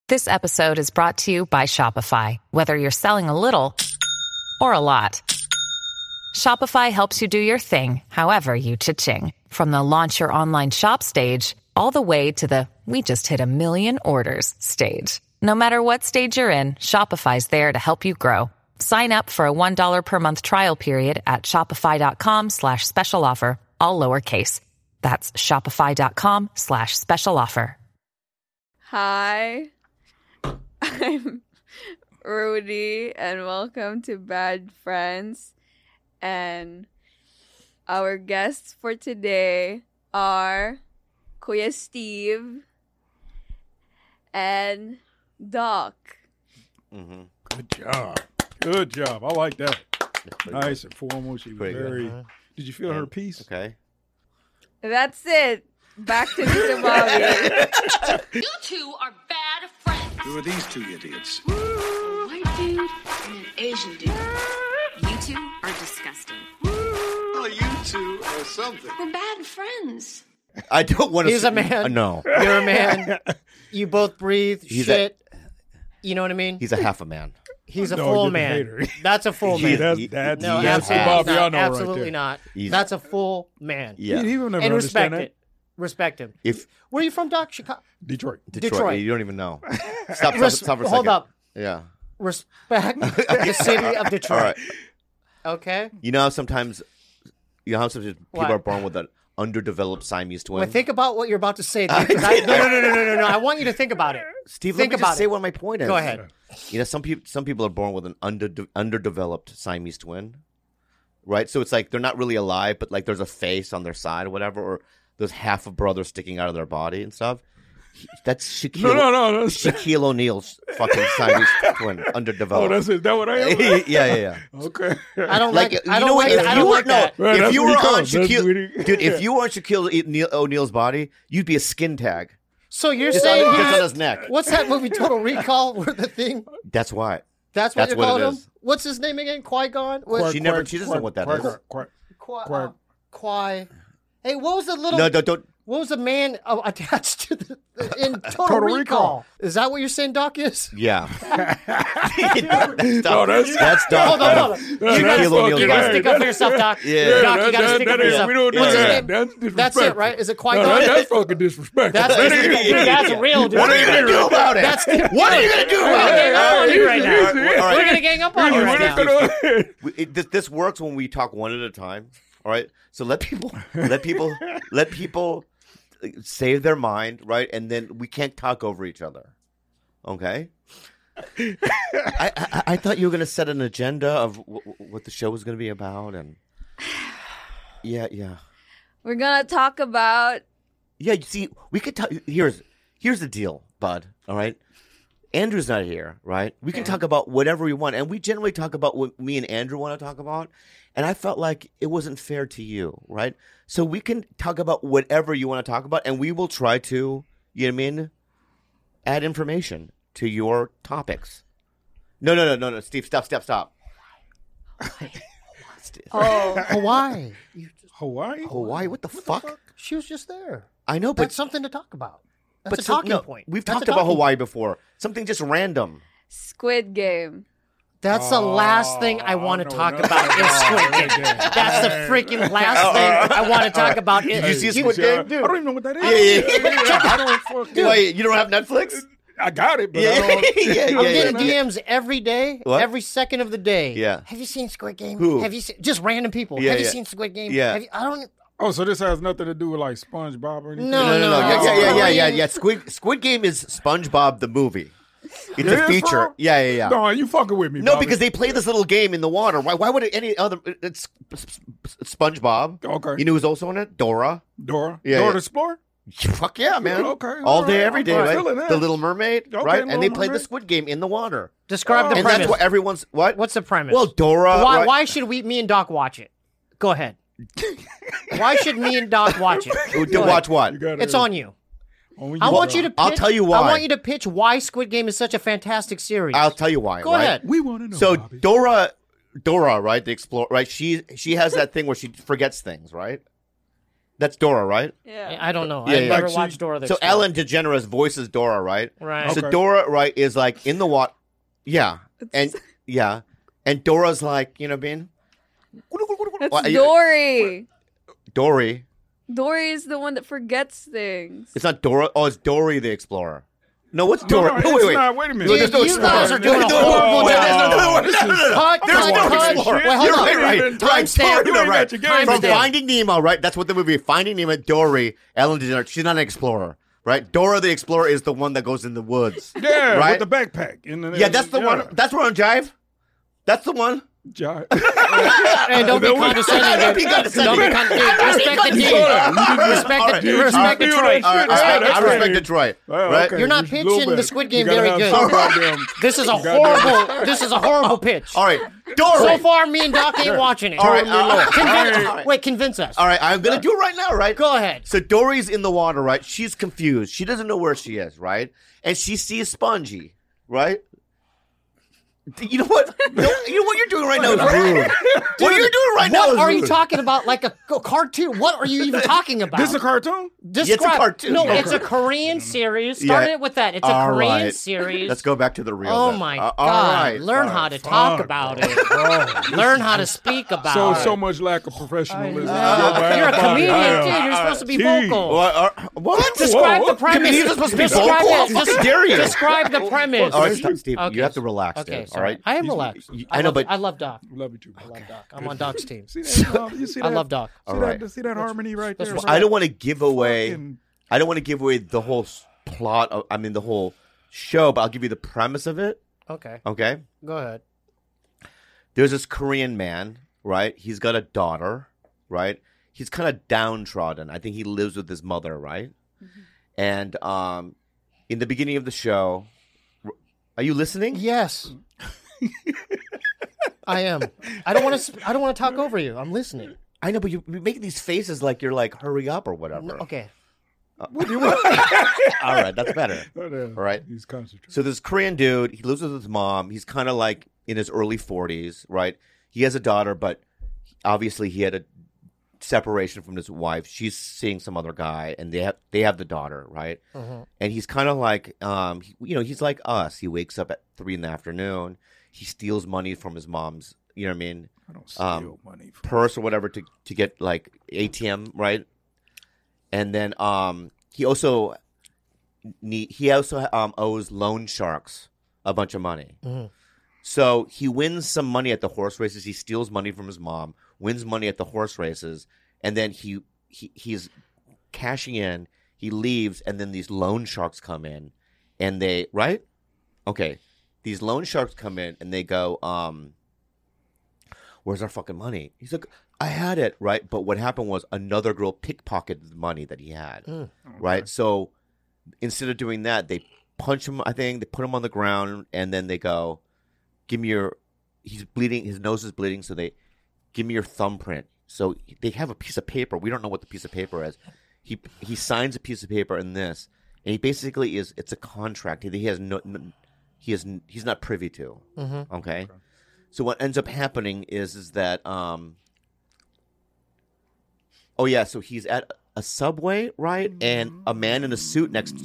This episode is brought to you by Shopify. Whether you're selling a little or a lot, Shopify helps you do your thing, however you cha-ching. From the launch your online shop stage, all the way to the we just hit 1 million orders stage. No matter what stage you're in, Shopify's there to help you grow. Sign up for a $1 per month trial period at shopify.com/special offer, all lowercase. That's shopify.com/special offer. Hi, I'm Rudy, and welcome to Bad Friends. And our guests for today are Kuya Steve and Doc. Mm-hmm. Good job. I like that. Nice and formal. She was Pretty good. very. Did you feel her piece? Okay. That's it. Back to Mr. Bobby. You two are bad friends. Who are these two idiots? A white dude and an Asian dude. You two are disgusting. Well, you two are something. We're bad friends. I don't want to. He's a man. No. You're a man. You both breathe He's shit. You know what I mean? He's a half a man. He's a No, full you're the man. hater. That's a full man. That's No, yes, absolutely Bobby, not. I know Absolutely right there. not. He's- That's a full man. Yeah. He will never And respect understand it. Respect him. If Where are you from, Doc? Chicago. Detroit. Detroit, you don't even know. Stop for a second. Hold up. Yeah. Respect the city of Detroit. All right. Okay. You know how sometimes people What? are born with an underdeveloped Siamese twin? Well, think about what you're about to say. Dude, 'cause no. I want you to think about it. Steve, think let me about just say it. what my point is. Go ahead. You know, some people are born with an underdeveloped Siamese twin, right? So it's like they're not really alive, but like there's a face on their side or whatever, or there's half a brother sticking out of their body and stuff. That's Shaquille. No. Shaquille O'Neal's fucking Siamese twin, underdeveloped. Oh, that's it. That what I am? yeah. Okay. I don't Like, like. you I know don't what? like. If I you don't were like that. Right, if that's you what were he on calls. That's Shaquille, what he- dude, if you were on Shaquille O'Neal's body, you'd be a skin tag So you're just saying on his neck. what's that movie Total Recall where the thing? That's why. That's what That's you're what it calling him. is. What's his name again? Qui-Gon. She doesn't know what that is. Qui. Hey, what was the little? No, don't. What was the man attached to in Total Recall? Is that what you're saying, Doc? Is? Yeah. No, That's Hold Doc. on. You gotta fucking stick right. up for yourself, Doc. Yeah. Doc, you gotta stick up for yourself. We don't do What's his that. name? That's That's it, right? Is it Qui-Gon? No, that's fucking disrespectful. That's real, dude. What are you gonna do about it? What are you gonna do about We're gonna gang up on you right now. All right. We're gonna gang up on you right now. This works when we talk one at a time. All right. So let people save their mind, right? And then we can't talk over each other. Okay. I thought you were going to set an agenda of what the show was going to be about, and yeah. We're gonna talk about You see, we could talk. Here's the deal, bud. All right. Andrew's not here, right? We can talk about whatever we want, and we generally talk about what me and Andrew want to talk about. And I felt like it wasn't fair to you, right? So we can talk about whatever you want to talk about, and we will try to, you know what I mean, add information to your topics. No, Steve, stop. Steve. Hawaii. Hawaii? What the fuck? She was just there. I know, but That's something to talk about. That's a so- talking no, point. We've That's talked a about talking Hawaii before. Something just random. Squid Game. That's the last thing I want to talk about is Squid Game. That's the freaking last thing I want to talk about. Did you see Squid Game? I don't even know what that is. Yeah. I don't fucking. Wait, you don't have Netflix? I got it, but Yeah, I don't. I'm getting DMs every day, What? every second of the day. Yeah. Have you seen Squid Game? Who? Have you just random people? Yeah, Have you yeah. seen Squid Game? Yeah. I don't. Oh, so this has nothing to do with like SpongeBob or anything? No. Yeah. Squid Game is SpongeBob the movie. It's It a is, feature. bro? Yeah. No, you fucking with me, No, Bobby. because they play this little game in the water. Why would it any other? It's SpongeBob. Okay. You know who's also in it? Dora. Dora. Yeah, Dora yeah. the Explorer? Fuck yeah, man. Okay, All all day, right. every day, I'm right? feeling that. The Little Mermaid, Okay, right? And Little they play the Mermaid. Squid Game in the water. Describe the And premise. that's what everyone's what? What's the premise? Well, Dora. Why? right? Why should me and Doc watch it? Go ahead. Why should me and Doc watch it? To Go watch ahead. what? You got it. It's on you. Only I want you to. Pitch, I'll tell you why. I want you to pitch why Squid Game is such a fantastic series. I'll tell you why. Go right? ahead. We want to know, So Bobby. Dora, right? The explorer, right? She has that thing where she forgets things, right? That's Dora, right? Yeah. I don't know. Yeah, I've yeah. never Like watched Dora the So Explorer. Ellen DeGeneres voices Dora, right? Right. So Okay. Dora, right, is like in the water. Yeah, and Dora's like, you know, being That's Dory. Dory. Dory is the one that forgets things. It's not Dora. Oh, it's Dory the Explorer. No, what's No, Dora? no, No, it's wait. not. Wait a minute. No, there's no You guys Explorer. are doing a No, horrible wait, job. no. Cut, There's cut, no cut. Explorer. Wait, hold You're on. right. Timestamp. You know, right. You ain't got your From game Finding Nemo, right? That's what the movie. Finding Nemo, Dory, Ellen DeGeneres. She's not an explorer, right? Dora the Explorer is the one that goes in the woods. Yeah, right? with the backpack. Yeah, that's the one. That's where on Jive. That's the one. Jive. Hey, don't be condescending. Don't be dude. condescending. Don't be condescending. Respect the team. Respect You Detroit. feel that shit? I That's respect right. Detroit. Well, Right? okay, You're not just a little pitching the bit. Squid You Game gotta very have good. some goddamn- This is a goddamn- horrible. This is a horrible pitch. All right, Dory. So far, me and Doc ain't watching it. All right, Convince us. All right, I'm gonna do it right now, right? Go ahead. So Dory's in the water, right? She's confused. She doesn't know where she is, right? And she sees Spongy, right? You know what? You know what you're doing right now is rude. What you're doing right now is What are rude. you talking about? Like a cartoon? What are you even talking about? This is a cartoon? Describe. It's a cartoon. No, Okay. it's a Korean series. Started it with that. It's a All Korean right. series. Let's go back to the real. Oh then. my All God! right. Learn how to talk about it. Learn how to speak about it. So much lack of professionalism. You're a comedian, dude. You're supposed to be vocal. What? Describe Whoa. the premise. Comedians are supposed to be Describe vocal? it. How dare you? Describe the premise. All right, stop, Steve. Okay. You have to relax. Okay, dude, sorry. all right. I am relaxed. I know, but I love Doc. Love you too. I love Doc. I'm on Doc's team. See that? You see I that? love Doc. See All right. that? See that harmony right there? I don't want to give away. Fucking- I don't want to give away the whole plot. The whole show, but I'll give you the premise of it. Okay. Okay. Go ahead. There's this Korean man, right? He's got a daughter, right? He's kind of downtrodden. I think he lives with his mother, right? And in the beginning of the show, are you listening? Yes. I am. I don't want to talk over you. I'm listening. I know, but you're making these faces like you're like, hurry up or whatever. Okay. What do you want? All right, that's better. All right. He's concentrating. So this Korean dude, he lives with his mom. He's kind of like in his early 40s, right? He has a daughter, but obviously he had a separation from his wife. She's seeing some other guy, and they have the daughter, right? And he's kind of like, he's like us. He wakes up at 3 PM. He steals money from his mom's, you know what I mean? I don't steal money. Purse or whatever to get like ATM, right? And then he also owes loan sharks a bunch of money. So he wins some money at the horse races. He steals money from his mom, wins money at the horse races, and then he's cashing in. He leaves, and then these loan sharks come in, and they these loan sharks come in and they go, where's our fucking money? He's like, I had it, right? But what happened was another girl pickpocketed the money that he had, right? So instead of doing that, they punch him, I think, they put him on the ground, and then they go, give me your, he's bleeding, his nose is bleeding, so they, give me your thumbprint. So they have a piece of paper. We don't know what the piece of paper is. He signs a piece of paper in this, and he basically it's a contract. He has he's not privy to. Okay? So what ends up happening is that so he's at a Subway, right? And a man in a suit next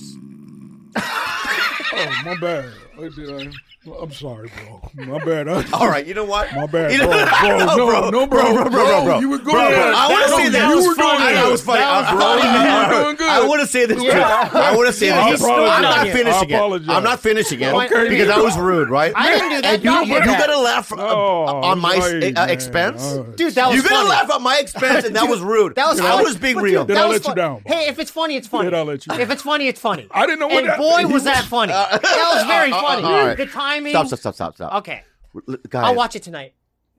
Oh, my bad. I'm sorry, bro. My bad. All right, you know what? My bad, You know- bro. You were good. I want to say that. You was were funny. doing That good. was funny. You were doing good. I want to say this. I want to say I this. apologize. I'm not I finishing it. apologize. I'm not finishing it Okay. because I was rude, right? I didn't do that. And you Doc did that. got to laugh on my right, man. expense. All right. Dude, that was You got to funny. laugh at my expense, and that was rude. That was I funny. was being But real. dude, Then that I'll was let you fun. down. Hey, if it's funny, it's funny. Then I'll let you down. If it's funny, it's funny. I didn't know what And that- boy, was that funny. That was very funny. all right. The timing. Stop. Okay. Guys. I'll watch it tonight.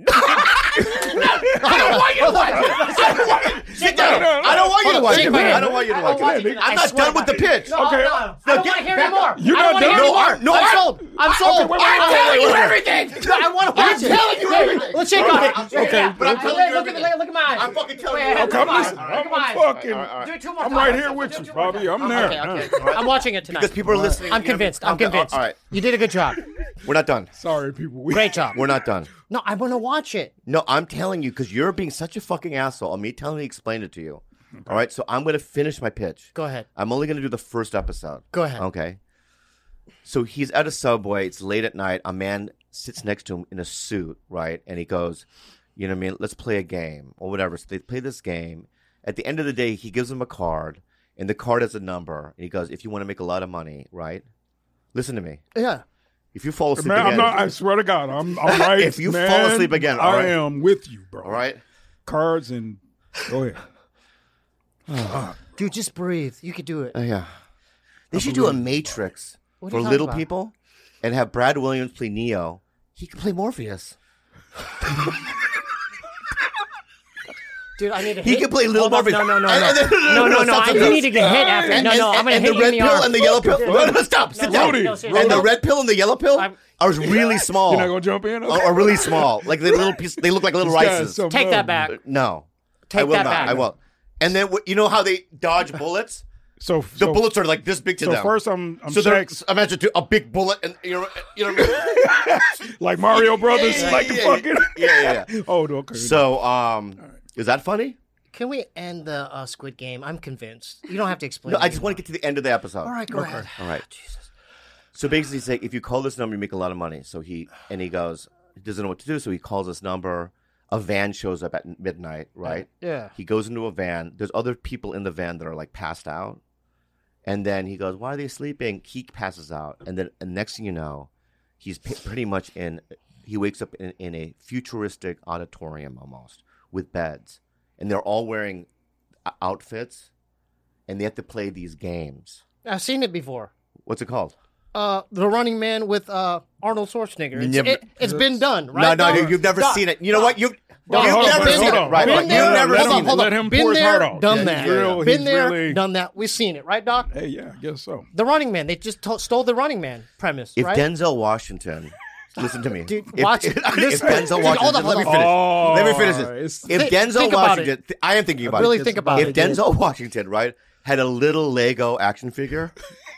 Sit down. I don't want you to watch it. Shake my hand. I don't want you to watch it. I'm I not swear done with by the it. pitch. No, Okay. no. I don't want to hear anymore. You're I don't not want to hear done? anymore. No, I'm I'm- sold. I'm sold. wait, I'm telling you everything. I want to watch it. telling you everything. Let's check on it. Okay. But I'm telling you Look at my eyes. I'm fucking telling Wait, you. look Okay, at my eyes. listen. Look at my eyes. fucking. Do it two more I'm times. right here with Do it you, two more Bobby. times. I'm there. Okay. I'm watching it tonight. Because people are listening. I'm convinced. I'm Okay, convinced. All right. You did a good job. We're not done. Sorry, people. Great job. We're not done. No, I want to watch it. No, I'm telling you because you're being such a fucking asshole. Me telling you, explain it to you. All right, so I'm going to finish my pitch. Go ahead. I'm only going to do the first episode. Go ahead. Okay. So he's at a Subway. It's late at night. A man sits next to him in a suit, right? And he goes, you know what I mean? Let's play a game or whatever. So they play this game. At the end of the day, he gives him a card, and the card has a number. And he goes, if you want to make a lot of money, right? Listen to me. Yeah. If you fall asleep Man, again. I swear to God, I'm right. If you man, fall asleep again, all right? I am with you, bro. All right? Cards and go ahead. Dude, just breathe. You could do it. Yeah. They should do a Matrix What are for you talking little about? people and have Brad Williams play Neo. He could play Morpheus. Dude, I need to He hit. can play Little Hold on. Morpheus. No. No, I need to get hit after. And, No, I'm going to and hit the you in red the pill arm. and the yellow pill. No, stop. Sit down. Rudy, seriously. And the red pill and the yellow pill are really small. You're not gonna jump in? Are really small. Like the little piece. They look like little This guy's rices. so Take that mad. back. No, Take I will that not. back. I won't. And then you know how they dodge bullets? So The bullets are like this big to So them. first, I'm so they're sex, imagine a big bullet and you know what I mean? like Mario Brothers, like the fucking. Yeah. Oh, okay. So is that funny? Can we end the Squid Game? I'm convinced. You don't have to explain. No, I just want to get to the end of the episode. All right, go ahead. All right. Jesus. So basically, he's like, if you call this number, you make a lot of money. So he goes, he doesn't know what to do, so he calls this number. A van shows up at midnight, right? Yeah. He goes into a van. There's other people in the van that are like passed out. And then he goes, why are they sleeping? He passes out. And then next thing you know, he's pretty much he wakes up in a futuristic auditorium almost with beds. And they're all wearing outfits. And they have to play these games. I've seen it before. What's it called? The Running Man with Arnold Schwarzenegger. Never- It's been done, right? No, Dog? you've never Dog. seen it. You know what? You've Dog, never hold on, seen hold it. on. Right, Been right. there, You've never hold seen on, it. hold Let on. him Been pour his there, heart out. done Yeah, that. he's real- Been he's there, really- done that. We've seen it, right, Doc? Hey, yeah, I guess so. The Running Man. They just stole the Running Man premise, If right? Denzel Washington, listen to me. Dude, if, watch if, it. if Listen. Denzel Dude, Washington, hold on. let me finish Oh, this. it's- If Think Denzel about Washington, I am thinking about Really it. think about If it. Denzel Washington, right, had a little Lego action figure.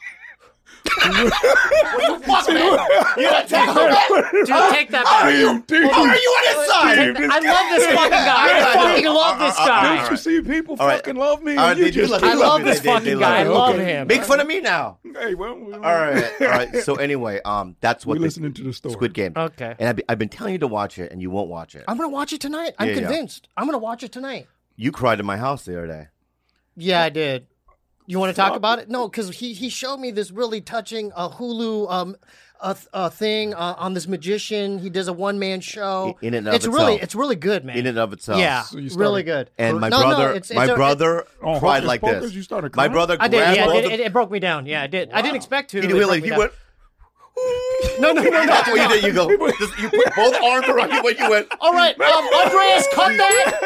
Fuck man. You gotta take Dude, take that back. How are you on his side? I love this fucking guy. I fucking love this guy. Don't you see people All right. fucking love me? All right, You they do just- love I me. love this They fucking guy. I me. love Okay. him. Make fun of me now. Hey, well, All right. So anyway, that's what we the listening to the story. Squid Game. Okay. And I've been telling you to watch it, and you won't watch it. I'm going to watch it tonight. I'm Yeah, yeah. convinced. I'm going to watch it tonight. You cried in my house the other day. Yeah, I did. You want to talk about it? No, because he showed me this really touching Hulu thing on this magician. He does a one-man show. In and of it's itself. really good, man. In and of itself. Yeah, So you started- really good. And my No, brother, it's my a- brother Oh, cried Hocus like Pocus? this. You started My crying? brother I did. grabbed Yeah, both of- it broke me down. Yeah, I did. I didn't expect to. He but it broke me he down. went. No. That's what you did. You go. You put both arms around you when you went. All right, Andreas, cut that.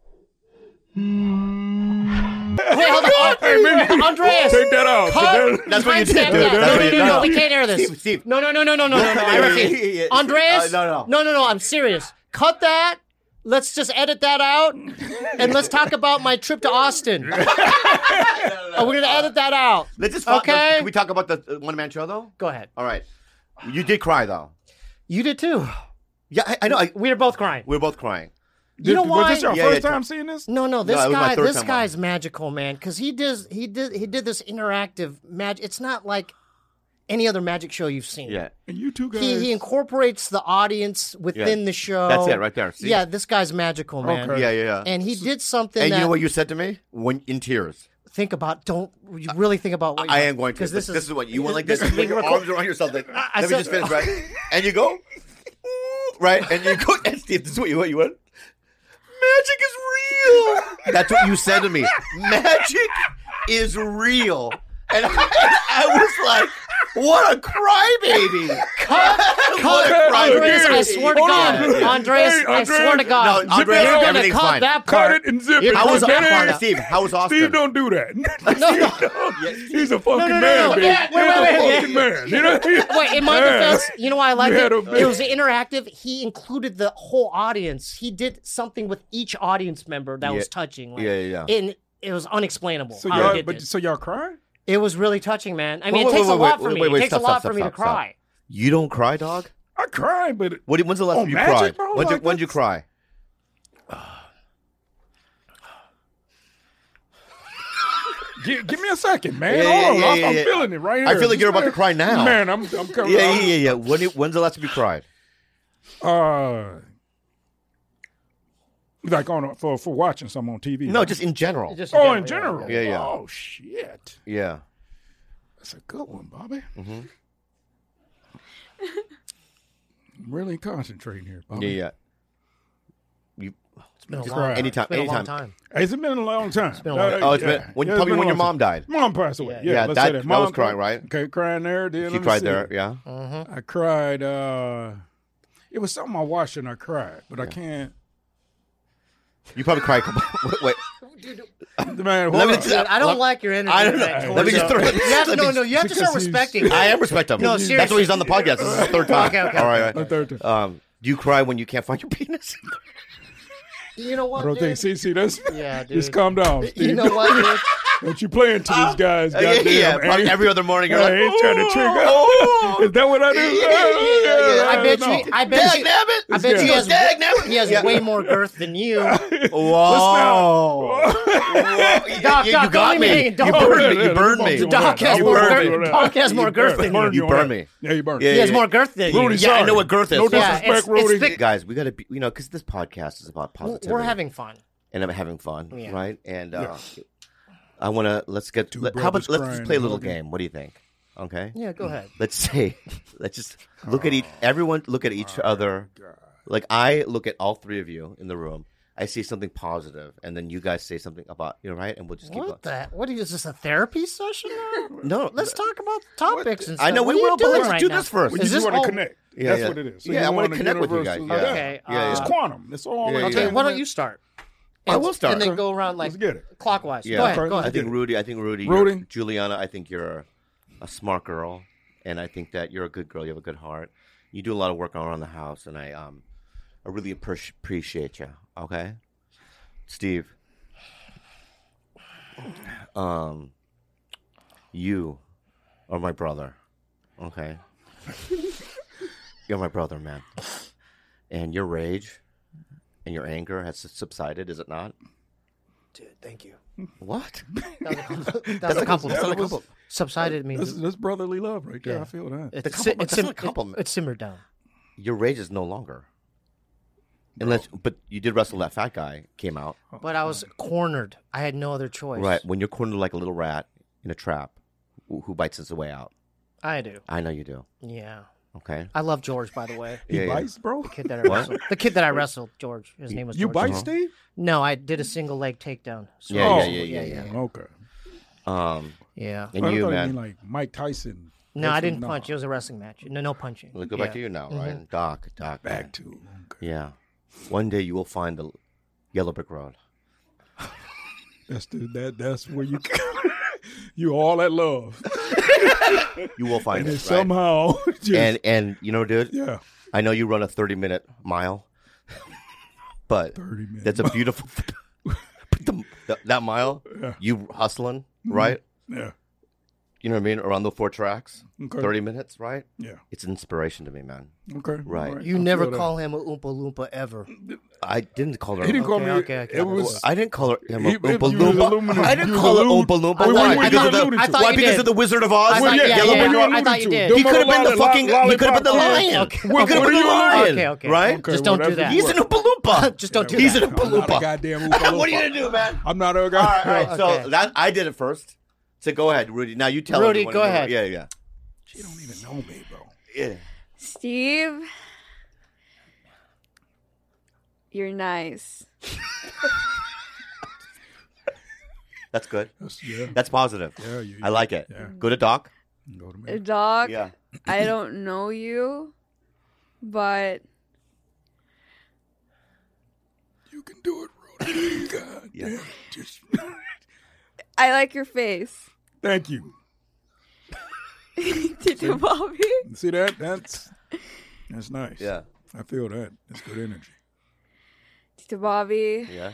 Wait, hold on. Andreas, Take that out. cut. That's what you did. Timestamp that. That's what you did. No, we can't air this. Steve. No. I refuse. Yeah. Andreas, No. no. I'm serious. Cut that. Let's just edit that out, and let's talk about my trip to Austin. We're gonna edit that out. Let's just Okay. Can we talk about the one-man show though? Go ahead. All right. You did cry though. You did too. Yeah, I know. We were both crying. We're both crying. You know Was why? this your Yeah, first yeah. time seeing this? No, it was my third this time guy's magical, man. Because he did this interactive magic. It's not like any other magic show you've seen. Yeah. And you two guys. He incorporates the audience within the show. That's it right there. See? Yeah, this guy's magical, man. Okay. Yeah. And he did something And that you know what you said to me? When in tears. think about. Don't you really think about what I am going to. because This is what you went like this this. is You put being your arms around yourself. Like, I let me said- just finish, right? And you go, right? And you go, and Steve, this is what you went. Magic is real. That's what you said to me. Magic is real. And I was like, what a crybaby. What a Andreas, crybaby. I swear to Hold God, on. Andreas, Hey, I swear to Andreas. God, No, Andreas, you're gonna everything's cut fine. that Cut part. it and zip You're it. How was gonna Man, cut that. Steve? How was Austin? Steve, don't do that. He's a fucking no, man, no. baby. Wait, He's a wait. fucking man. You know? Wait, in my Man. defense, you know why I like You it? had a- It was interactive. He included the whole audience. He did something with each audience member that was touching. Like, Yeah. And it was unexplainable. So how he y'all, did but this. so y'all crying? It was really touching, man. I mean, Wait, it takes wait, a lot wait, for me. wait, It takes stop, a lot stop, for me to stop, stop. cry. You don't cry, dog? I cried, but When's the last time you magic, cried? bro? When'd Like, you cry? Give me a second, man. Yeah, Hold on. yeah, I'm yeah. feeling it right here. I feel like you're about to cry now. Man, I'm coming. Yeah. When's the last time you cried? Like for watching something on TV. No, just in general. Just in general. Yeah. Oh shit. Yeah. That's a good one, Bobby. Mm-hmm. I'm really concentrating here, Bobby. Yeah. It's been a Just long, anytime- it's been a long anytime. time. It's been a long time. It's been a long time. Oh, it's been probably when your mom died. Mom passed away. Yeah, Yeah, let's that- say that. that Mom was crying, right? Okay, crying there. Then She let me cried see. there. Yeah. I cried. It was something I watched and I cried, but I can't. You probably cried. Wait. Man, Let me hold on. just- I don't like your energy. I don't know. tonight Let me just towards throw it. you have to, Let me no, you have to start because he's- respecting. I am respect him. No, That's seriously. why he's on the podcast. This is the third time. Okay. All right. The third time. Do you cry when you can't find your penis? You know what, I don't think. dude? See, that's. Yeah, dude. Just calm down, Steve. You know what, dude? Don't you playing to these guys? Yeah, Goddamn. probably every other morning you're like, I ain't trying to trigger. "Oh." Is that what I do? I bet No. you. I bet you. Dagnabbit. I bet Yeah. he has. Dagnabbit. He has way more girth than you. Whoa. Doc, You Doc, got don't me. even- You don't- burned me. You burned me. Doc has You more burned girth. me. Doc has more girth than you. You burned me. Yeah, you burned Yeah, me. He has more girth than you. Rudy, Yeah, I sorry. know what girth is. No Yeah, disrespect, it's Rudy. thick. Guys, we got to be, because this podcast is about positivity. We're having fun. and I'm having fun, Yeah. right? And Yeah. I want to let's Two how about brothers let's crying just play a and little hugging. game. What do you think? Okay. Yeah, go ahead. Let's just look at everyone look at each other. Like I look at all three of you in the room. I see something positive, and then you guys say something about right, and we'll just keep What going. the? What is this? A therapy session now? No, Let's talk about topics and I stuff. know What we are you will, but doing let's right do now? this first. We Is just this want to all- connect. Yeah, That's yeah. what it is. So Yeah, you I wanna want a connect with you universal- guys. Yeah. Okay. Yeah, It's yeah. quantum. It's all. Yeah, Okay, yeah. why don't you start? I will start. And then go around like Let's get it. clockwise. Yeah. Go ahead. Okay. Go I ahead. think Rudy. Rudy? you're- Juliana, I think you're a smart girl, and I think that you're a good girl. You have a good heart. You do a lot of work around the house, and I really appreciate you. Okay, Steve. You are my brother. Okay, you're my brother, man. And your rage and your anger has subsided, is it not? Dude, thank you. What? That's a compliment. That's not a compliment. Subsided means That's brotherly love right there. Yeah. I feel that. That's not a compliment. It simmered down. Your rage is no longer. But you did wrestle that fat guy. Came out But I was cornered. I had no other choice. right when you're cornered like a little rat in a trap. Who bites his way out? I do. I know you do. Yeah. Okay. I love George, by the way. He Yeah, yeah. bites, bro. The kid that I wrestled. The kid that I wrestled, George. His name was You George. bite, Steve? No, I did a single leg takedown. So- Yeah, Oh, yeah. Okay. Yeah. And I you, thought man. mean like Mike Tyson. No, I didn't No. punch. It was a wrestling match. No punching. Let's go back Yeah. to you now, right? Doc. Back man. to. Okay. Yeah. One day you will find the yellow brick road. That's where you you all that love. You will find And it. it Right? somehow just, And you know, dude. yeah. I know you run a 30-minute mile, but 30 minutes. that's a beautiful. That mile, Yeah. you hustling, right? Yeah. You know what I mean? Around the 4 tracks, Okay. 30 minutes, right? Yeah. It's an inspiration to me, man. Okay. Right. All You I never feel that. call him a Oompa Loompa ever. I didn't call her. He didn't call me. Okay. It was. I didn't call her him He- a Oompa you was Loompa. alluding- I didn't you call her allude- Oompa Loompa. I thought Why? you Because of did. the I thought why? you Because did. of the Wizard of Oz. I thought- yeah, Yellow yeah, Brick yeah. Road? I thought you did. He could have been the fucking. He could have been the Lollipop. lion. Okay. We could have been What the are you lion. Okay. Right? Okay, Just don't do whatever that. you He's an want. Oompa Loompa. Just don't do He's that. an Oompa I'm not a Loompa. goddamn Oompa Loompa. What are you gonna do, man? I'm not a All guy. right, all right. Okay. So that I did it first. So go ahead, Rudy. Now you tell Rudy, everyone go in the- ahead. Yeah. She don't even know me, bro. Yeah. Steve, you're nice. That's good. Yeah. That's positive. Yeah, you- I like it. yeah. Go to Doc. Go to me. Dog, Yeah. I don't know you, but You can do it, Rudy. God Yeah. damn. Just I like your face. thank you. Tito Bobby. See that? That's nice. Yeah. I feel that. That's good energy. Tito Bobby, Yeah.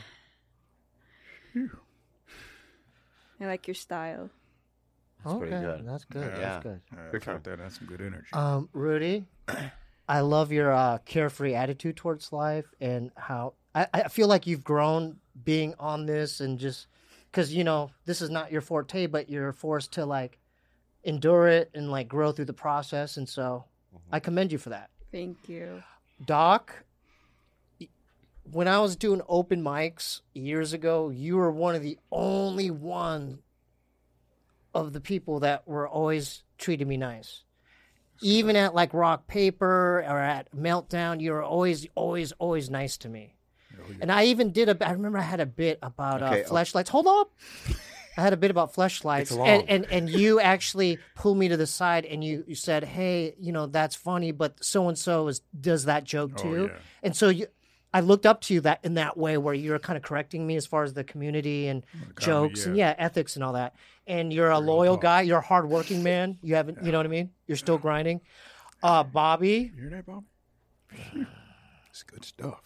I like your style. That's pretty Okay, good. that's good. Yeah. That's good. I Your felt turn. that. That's some good energy. Rudy, I love your carefree attitude towards life and how I feel like you've grown being on this and just because this is not your forte, but you're forced to like endure it and like grow through the process, and so I commend you for that. Thank you. Doc, when I was doing open mics years ago, you were one of the only one of the people that were always treating me nice. Even at like Rock Paper or at Meltdown, you were always nice to me. Oh, yeah. And I even I remember I had a bit about fleshlights. Hold up. I had a bit about fleshlights, and you actually pulled me to the side and you said, "Hey, that's funny, but so and so does that joke too." Yeah. And so I looked up to you in that way, where you're kind of correcting me as far as the community and jokes and ethics and all that. And you're a loyal guy. You're a hardworking man. You haven't, you know what I mean? You're still grinding. Bobby, you hear that, Bobby? It's good stuff.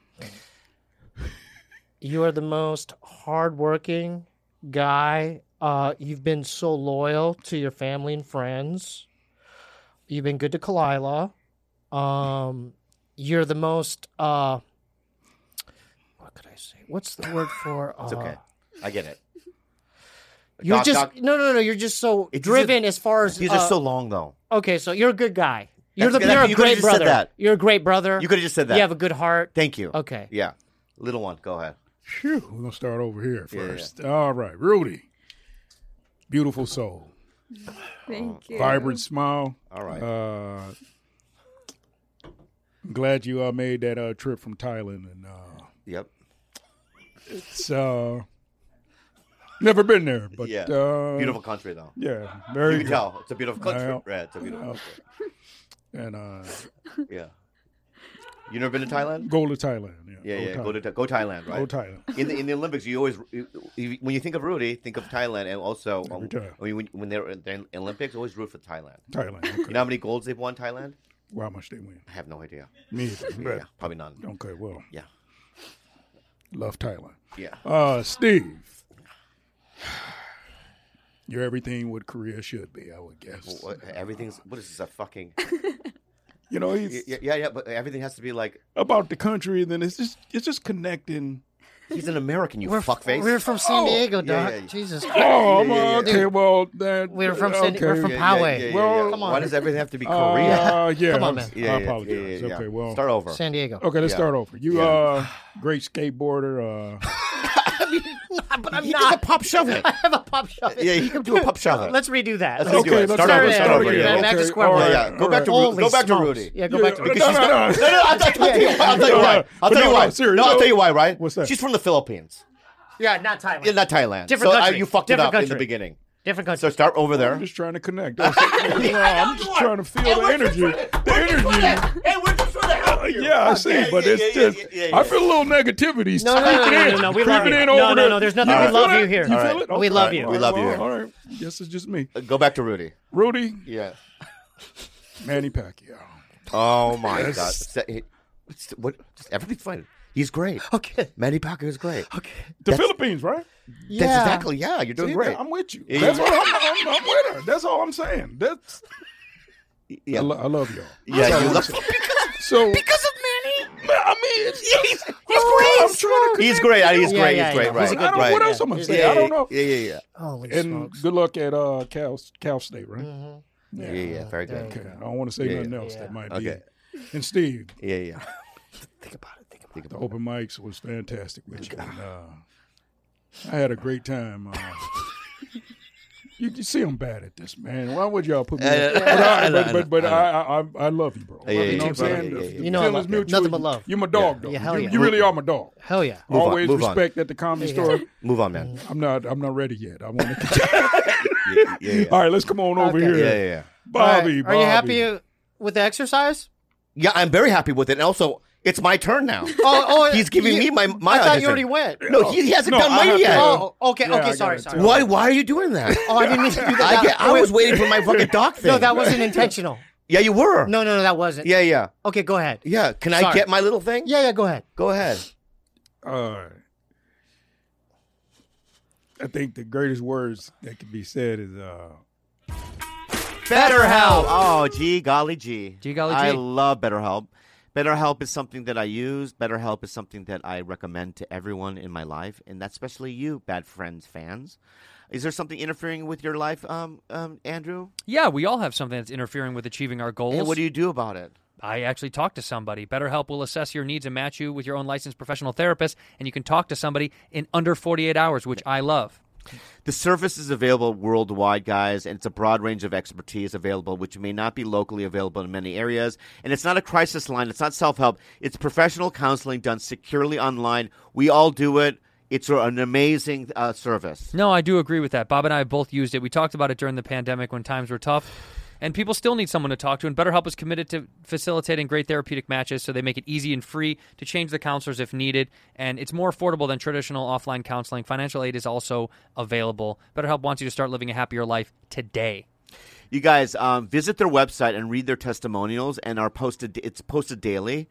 You are the most hardworking guy. You've been so loyal to your family and friends. You've been good to Kalila. You're the most what could I say? What's the word for It's okay. I get it. You're no. You're just so driven as far as these are so long though. Okay, so you're a good guy. You're You a great just brother. said that. You're a great brother. You could have just said that. You have a good heart. Thank you. Okay. Yeah. Little one, go ahead. Phew, we're going to start over here first. Yeah. All right, Rudy. Beautiful soul. Thank you. Vibrant smile. All right. I'm glad you made that trip from Thailand. And Yep. it's never been there, but Yeah. Beautiful country though. Yeah, very You good. can tell. It's a beautiful country. Well, Right, it's a beautiful country. And Yeah. You never been to Thailand? go to Thailand. Yeah, Thailand. go Thailand, right? Go Thailand. In the Olympics, you always when you think of Rudy, think of Thailand, and also Every time. when they're in the Olympics, always root for Thailand. Thailand. Okay. You know how many golds they've won, Thailand? Well, how much they win? I have no idea. Me either. Yeah, probably none. Okay, well, Yeah, love Thailand. yeah. Steve, you're everything what Korea should be, I would guess. What is this, a fucking? He's Yeah, but everything has to be like. about the country, and then it's just connecting. He's an American, you We're fuckface. We're from San Diego, Doc. yeah. Jesus. Oh, yeah. okay. Well, that We're from okay. We're from Poway. Well, come on. Why does everything have to be Korea? Yeah, Come on, man. Yeah, I apologize. yeah. Okay, well, Start over. San Diego. okay, let's Yeah. start over. You great skateboarder. But I'm He not. does a pop shovel. I have a pop shop. Yeah, he can do a pop shovel. Let's redo that. Let's redo it. let's Start over. Start over. again. Back to square all one. right, Yeah. Go back to Holy go back to smokes. Rudy. Yeah, go back to Rudy. Because she's not. No, I'll tell you why. I'll tell you why. serious. No, I'll tell you why. Right? What's that? She's from the Philippines. Yeah, not Thailand. Yeah, not Thailand. Different so, country. You fucked Different it up in country. the beginning. Different country. So start over there. I'm just trying to connect. I'm just trying to feel the energy. The energy. Hey, we're just trying to help you. Yeah, I see, but it's just I feel a little negativity. No, we love you. in No, over no, there. no, there's nothing. All We right. love you here. You All feel right. it? We love you. We love you Well, here. all right. Guess it's just me. Go back to Rudy. Rudy, Yeah. Manny Pacquiao. Oh my God. Just everything's fine. He's great. Okay. Manny Pacquiao is great. Okay. The Philippines, right? Yeah. That's exactly. Yeah, you're doing See, great. I'm with you. Yeah, That's yeah. what I'm with her. That's all I'm saying. That's Yeah. I love y'all. Yeah, you love. So Because of Manny. I mean, He's I'm great. trying to He's great. He's Yeah, great. yeah, He's great. yeah. Right. He's a good I don't, right. what else I'm gonna Yeah. say? I don't know. Yeah. Holy And smokes. good luck at Cal State, right? Yeah. Very good. Okay. I don't want to say Yeah, nothing yeah. else that might Okay. be. And Steve, Yeah. Think about it. the open mics was fantastic with you. And, I had a great time. You see, I'm bad at this, man. Why would y'all put me? But I love you, bro. Yeah, you yeah, know what I'm saying? yeah. You know I Feelings love you. mutual. Nothing but love. You're my dog, though. Yeah, hell yeah. You really are my dog. Hell yeah. Move on, Always move on. respect at the comedy store. Move on, man. I'm not ready yet. I want to. Yeah. All right, let's come on over Okay. here. Yeah. Bobby, Are you happy with the exercise? Yeah, I'm very happy with it. And also, it's my turn now. Oh, He's giving me my I thought audition. you already went. No, he hasn't No, done I mine have yet. to- Oh, okay, Yeah, I okay. got Sorry, it, sorry. too. Why are you doing that? Oh, I didn't mean to do that. I was waiting for my fucking doc thing. No, that wasn't intentional. Yeah, you were. No, that wasn't. Yeah. Okay, go ahead. Yeah. Can I Sorry. get my little thing? Yeah, go ahead. Go ahead. I think the greatest words that can be said is BetterHelp. Oh, gee, golly, gee. Gee, golly, I gee. love BetterHelp. BetterHelp is something that I use. BetterHelp is something that I recommend to everyone in my life, and that's especially you, Bad Friends fans. Is there something interfering with your life, Andrew? Yeah, we all have something that's interfering with achieving our goals. And what do you do about it? I actually talk to somebody. BetterHelp will assess your needs and match you with your own licensed professional therapist, and you can talk to somebody in under 48 hours, which I love. The service is available worldwide, guys, and it's a broad range of expertise available, which may not be locally available in many areas. And it's not a crisis line. It's not self-help. It's professional counseling done securely online. We all do it. It's an amazing service. No, I do agree with that. Bob and I have both used it. We talked about it during the pandemic when times were tough. And people still need someone to talk to, and BetterHelp is committed to facilitating great therapeutic matches, so they make it easy and free to change the counselors if needed, and it's more affordable than traditional offline counseling. Financial aid is also available. BetterHelp wants you to start living a happier life today. You guys, visit their website and read their testimonials, and it's posted daily.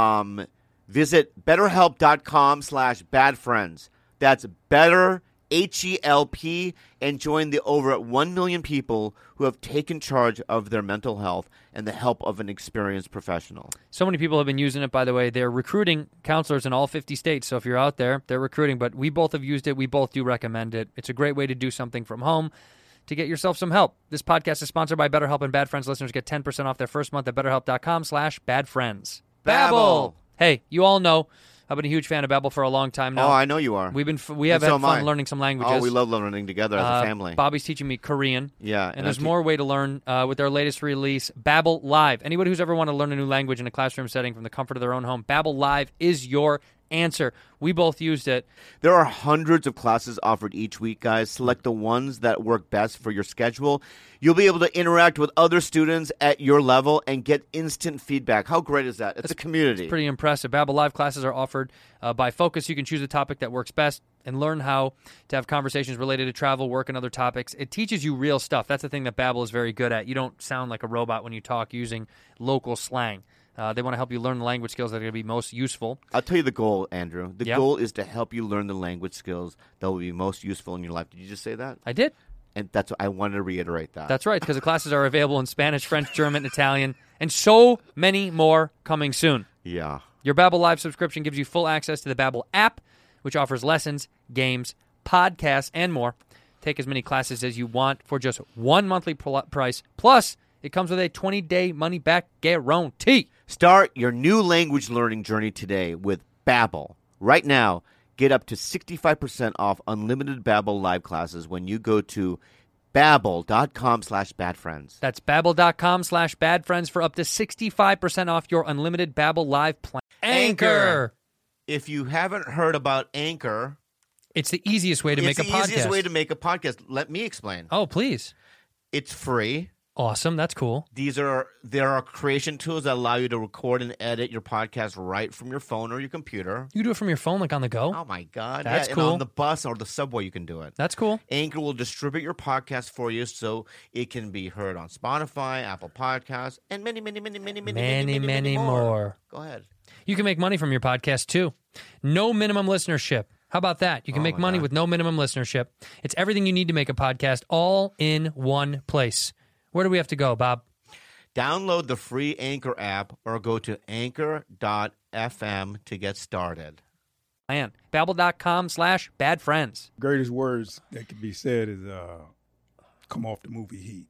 Visit BetterHelp.com/badfriends. That's better, HELP, and join the over 1 million people who have taken charge of their mental health and the help of an experienced professional. So many people have been using it, by the way. They're recruiting counselors in all 50 states, so if you're out there, they're recruiting. But we both have used it. We both do recommend it. It's a great way to do something from home to get yourself some help. This podcast is sponsored by BetterHelp, and Bad Friends listeners get 10% off their first month at BetterHelp.com/badfriends. Babbel! Hey, you all know I've been a huge fan of Babbel for a long time now. Oh, I know you are. We have had fun learning some languages. Oh, we love learning together as a family. Bobby's teaching me Korean. Yeah. And there's more way to learn with their latest release, Babbel Live. Anybody who's ever wanted to learn a new language in a classroom setting from the comfort of their own home, Babbel Live is your answer. We both used it. There are hundreds of classes offered each week, guys. Select the ones that work best for your schedule. You'll be able to interact with other students at your level and get instant feedback. How great is that? It's a community. It's pretty impressive. Babbel Live classes are offered by Focus. You can choose a topic that works best and learn how to have conversations related to travel, work, and other topics. It teaches you real stuff. That's the thing that Babbel is very good at. You don't sound like a robot when you talk using local slang. They want to help you learn the language skills that are going to be most useful. I'll tell you the goal, Andrew. The goal is to help you learn the language skills that will be most useful in your life. Did you just say that? I did. And that's what I wanted to reiterate that. That's right, because the classes are available in Spanish, French, German, Italian, and so many more coming soon. Yeah. Your Babbel Live subscription gives you full access to the Babbel app, which offers lessons, games, podcasts, and more. Take as many classes as you want for just one monthly price. Plus, it comes with a 20-day money-back guarantee. Start your new language learning journey today with Babbel. Right now, get up to 65% off unlimited Babbel Live classes when you go to Babbel.com/badfriends. That's Babbel.com/badfriends for up to 65% off your unlimited Babbel Live plan. Anchor! If you haven't heard about Anchor, it's the easiest way to make a podcast. It's the easiest way to make a podcast. Let me explain. Oh, please. It's free. Awesome. That's cool. There are creation tools that allow you to record and edit your podcast right from your phone or your computer. You do it from your phone, like on the go? Oh, my God. That's cool. And on the bus or the subway, you can do it. That's cool. Anchor will distribute your podcast for you so it can be heard on Spotify, Apple Podcasts, and many more. Go ahead. You can make money from your podcast, too. No minimum listenership. How about that? You can make money with no minimum listenership. It's everything you need to make a podcast all in one place. Where do we have to go, Bob? Download the free Anchor app or go to anchor.fm to get started. And Babbel.com/badfriends. Greatest words that can be said is come off the movie Heat.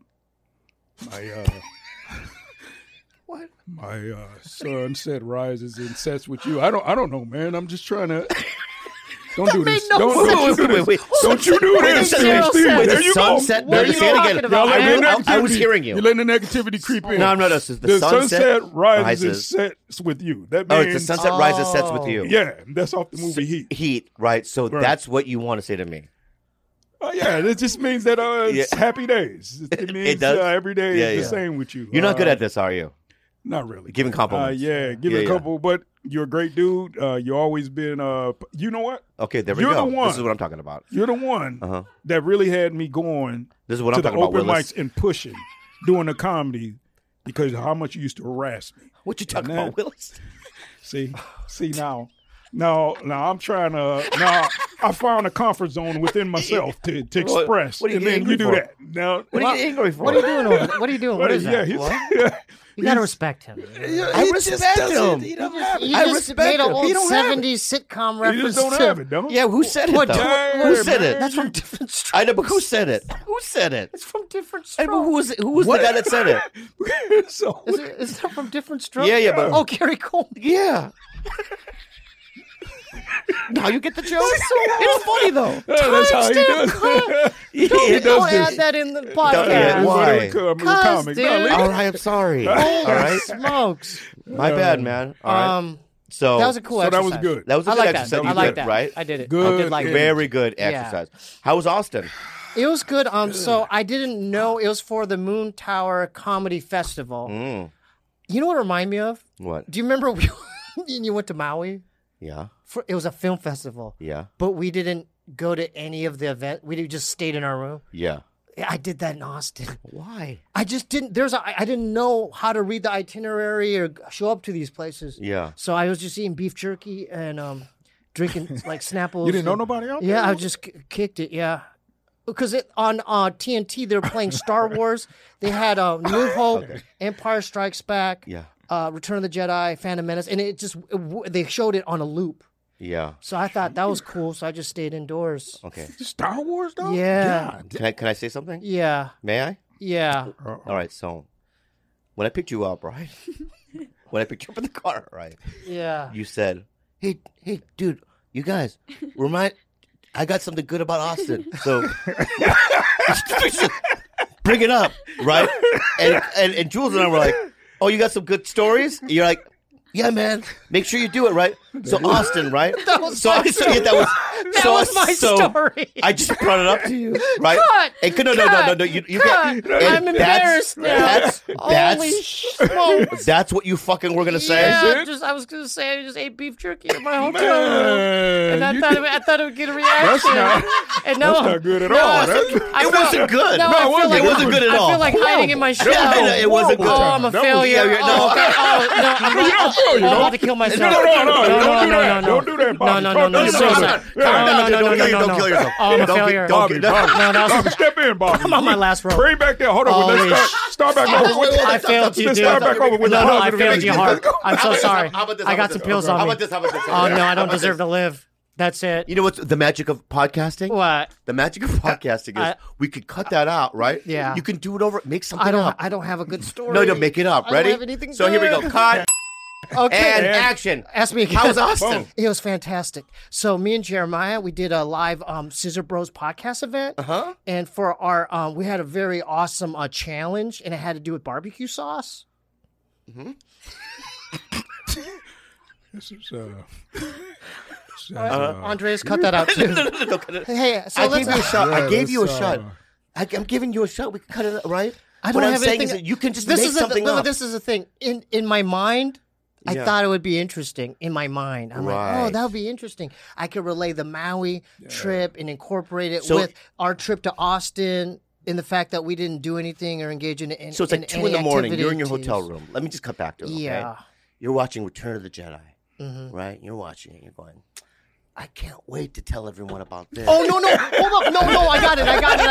My sun set rises and sets with you. I don't know, man. I'm just trying to. Don't do this. Don't you do this. There you go. Say it again. I was hearing you. You're letting the negativity creep in. No, I'm not. The sunset rises and sets with you. That means it's the sunset rises and sets with you. Yeah, that's off the movie Heat. Heat, right? So that's what you want to say to me. Yeah, it just means that it's happy days. It means every day is the same with you. You're not good at this, are you? Not really. Giving compliments. Give a couple, but you're a great dude. You've always been, you know what? Okay, there we go. This is what I'm talking about. You're the one that really had me going this is what I'm talking about, open Willis. mics and pushing, doing the comedy because of how much you used to harass me. What you talking about, Willis? See now. No, I'm trying to. No, I found a comfort zone within myself to express, what are you and then angry you do for? that. Now, What are you angry for? What are you doing over there? What are you doing? What is that? You gotta respect him. I respect him. You I just respect made an him. old He don't have it. 70s sitcom You reference just don't to. have it, don't you? Yeah, who said it, What- though? what- Who said it? That's from different strokes. I know, but who said it? Who said it? It's from different I strokes. know, who was the guy that said it? So, Is that from different strokes? Yeah, but Oh, Gary Coleman. yeah. Now you get the joke. It's funny though. that's how he does it. He Don't does add this. that in the Yeah, podcast. why? Comic. dude. No, leave All it. right, I'm sorry. All Holy right, smokes. my bad, man. All right. So That was a cool So that exercise. was good. That was a I good like that. exercise. I You like did, that. right? I did it. Good. I did like it. Very good Yeah. exercise. How was Austin? It was good. So I didn't know it was for the Moon Tower Comedy Festival. You know what it reminded me of? What? Do you remember you went to Maui? Yeah, It was a film festival. yeah, But we didn't go to any of the event. We just stayed in our room. yeah. I did that in Austin. Why? I just didn't. I didn't know how to read the itinerary or show up to these places. Yeah. So I was just eating beef jerky and drinking like Snapples. You didn't know and- nobody out Yeah, there? I just kicked it. Yeah, because on TNT they were playing Star Wars. They had New Hope, Empire Strikes Back, Yeah, Return of the Jedi, Phantom Menace, and they showed it on a loop. yeah. So I thought that was cool. So I just stayed indoors. Okay. Star Wars, though? Yeah. Can I say something? Yeah, May I? yeah. All right. So when I picked you up, right? When I picked you up in the car, right? Yeah. You said, "Hey, dude, you guys, I got something good about Austin, so bring it up, right?" And Jules and I were like, "Oh, you got some good stories?" And you're like, "Yeah, man. Make sure you do it, right?" So Austin, right? That was so my I story. that was That was my story. I just brought it up to you, right? Cut! And no. You Cut! got. I'm embarrassed now. Holy smokes. That's what you fucking were gonna say. Yeah, I was gonna say I just ate beef jerky in my hotel room, and I thought it would get a reaction. And no, That's not good at no, all. I It wasn't good. No, No, I feel like it wasn't good at all. I feel like hiding in my shell. No, it wasn't good. Oh, I'm a That was- failure. yeah, no. Oh, okay. I'm about to kill myself. No, don't do that, Bobby. No, Don't do that. suicide. Don't kill yourself. Oh, I'm a Don't failure. Don't No, that was Step in, Bobby. I'm on my last row. Bring back there. Hold on. Holy Let's start back over. I failed you, Let's dude. start back over with No, the I positive failed you energy. hard. I'm How so about this? sorry. How about this? I How got about some this? pills on How me. about this? How about this? Oh no, I How don't about deserve this? to live. That's it. You know what's the magic of podcasting? What? The magic of podcasting is we could cut that out, right? Yeah. You can do it over. Make something I don't. up. I don't have a good story. No, make it up. I don't Ready? have anything So here we go. good. Cut Okay. and action. Ask me again. How was Austin? It was fantastic. So me and Jeremiah, we did a live Scissor Bros podcast event. Uh-huh. And for our, we had a very awesome challenge, and it had to do with barbecue sauce. This is, Andreas, cut that out too. No, cut it. Hey, so I let's. gave you a shot. I Yeah, gave you a let's, shot. I'm giving you a shot. We can cut it right. I don't what have I'm saying anything. is that you can just this make is something up. This is the thing. In my mind, I Yeah. thought it would be interesting. In my mind, I'm like, oh, Right. that would be interesting. I could relay the Maui trip and incorporate it So- with our trip to Austin. In the fact that we didn't do anything or engage in So it's like 2 in the morning. You're in your hotel room. Let me just cut back to it. Okay? Yeah. You're watching Return of the Jedi, right? You're watching it. You're going, I can't wait to tell everyone about this. Oh no! Hold up! No! I got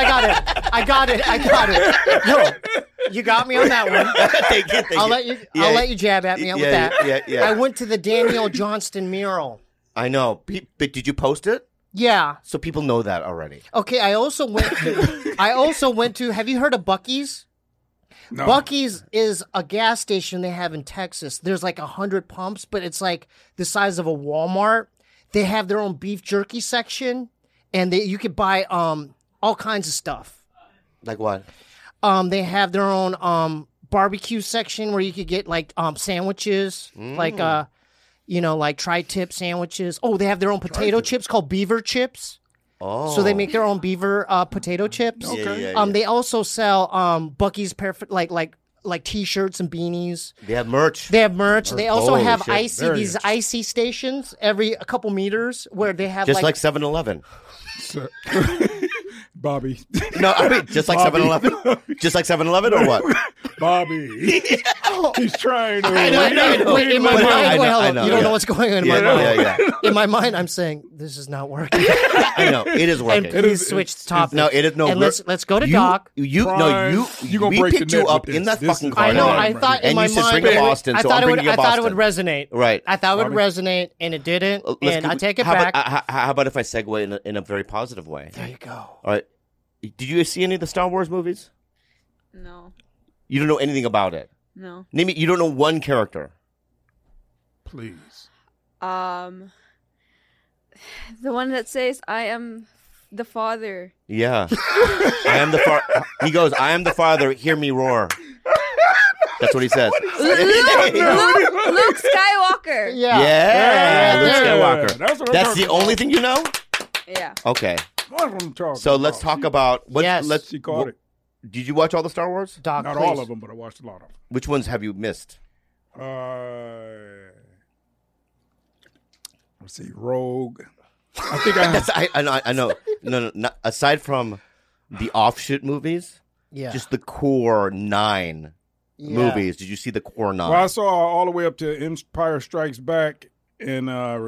it! No, you got me on that one. Thank you. I'll let you jab at me with Yeah, that. yeah. I went to the Daniel Johnston mural. I know. But did you post it? Yeah. So people know that already. Okay. I also went to. Have you heard of Buc-ee's? no. Buc-ee's is a gas station they have in Texas. There's like 100 pumps, but it's like the size of a Walmart. They have their own beef jerky section, and you could buy all kinds of stuff. Like what? They have their own barbecue section where you could get like sandwiches, like like tri-tip sandwiches. Oh, they have their own potato chips called Beaver chips. Oh. So they make their own Beaver potato chips. Okay. Yeah. They also sell Buc-ee's perfect like T-shirts and beanies. They have merch. They have merch. They also Holy have shit. Very these icy stations every a couple meters where they have Just like 7-Eleven. Bobby. No, I mean, just like Bobby. 7-Eleven? Just like 7-Eleven or what? Bobby. He's trying to. I know. Wait, in my But mind, I know, you don't yeah. know what's going on in my Yeah, mind. yeah. In my mind, I'm saying this is not working. I know it is working. And please switch the topic. No, it is no. And we're- let's go to you, Doc. You Prime, no, you gonna we break the picked net you up with in this. that This fucking is- car. I know. Right, I right. thought in And my you said mind, bring up Boston, I so thought I'm it would. bringing I up thought it would Boston. resonate. Right. I thought it would Bobby? resonate, and it didn't. Let's And go- I take it how back. About, how about if I segue in a very positive way? There you go. All right. Did you see any of the Star Wars movies? No. You don't know anything about it. No. Name me. You don't know one character. Please. The one that says, I am the father. Yeah. I am the father. He goes, I am the father. Hear me roar. That's what he says. Luke Skywalker. Yeah. Luke Skywalker. That's what I'm That's the talking only thing you know? Yeah. Okay. That's what I'm talking So let's about. talk about what. Yes. Let's. She caught it. Did you watch all the Star Wars? Doc, Not please. all of them, but I watched a lot of them. Which ones have you missed? Let's see, Rogue. I think I have. That's I know. No, not, aside from the offshoot movies, Yeah. just the core 9 Yeah. movies. Did you see the core 9? Well, I saw all the way up to Empire Strikes Back, and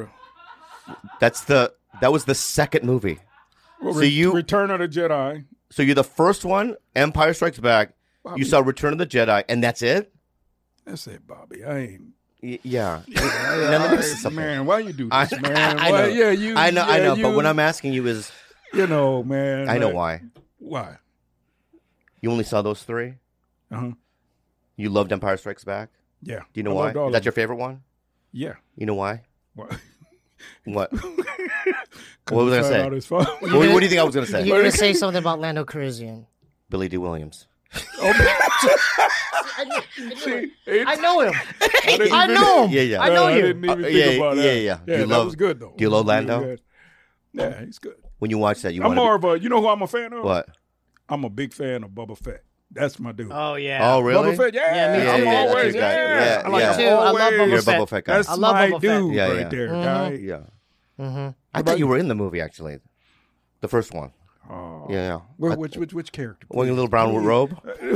That was the second movie. Return of the Jedi. So you're the first one, Empire Strikes Back. Bobby. You saw Return of the Jedi, and that's it. That's it, Bobby. I ain't. Yeah. Now, let me ask you something. Man, why you do this, man? I Why- know. Yeah, you. I know. yeah, But you- what I'm asking you is, You know, man. I know like, why. Why? You only saw those 3. Uh-huh. You loved Empire Strikes Back. Yeah. Do you know I why? loved all Is of that your them. favorite one? Yeah. You know why? What? What? 'Cause What was I we gonna say? found out it's fun. What do you think I was going to say? You're going to say something about Lando Calrissian. Billy D. Williams. I know him. didn't I even- know him. Yeah, yeah. I know I you. didn't even think yeah, about that. yeah. Yeah, Do you that love- was good though. do you love Really Lando? good. Yeah, he's good. When you watch that, you I'm want more of a. You know who I'm a fan of? what? I'm a big fan of Boba Fett. That's my dude. Oh, yeah. Oh, really? Boba Fett, yeah, Yeah, me too. I'm Yeah, always, that's your guy. Yeah, I like yeah. him Me too. I love always. Boba You're a Fett. Boba Fett guy. That's I love my Boba Fett. dude Yeah, right yeah. there, Mm-hmm. guy. Yeah. I thought you were in the movie actually, the first one. Oh. Yeah. Which character? Wearing a little brown robe.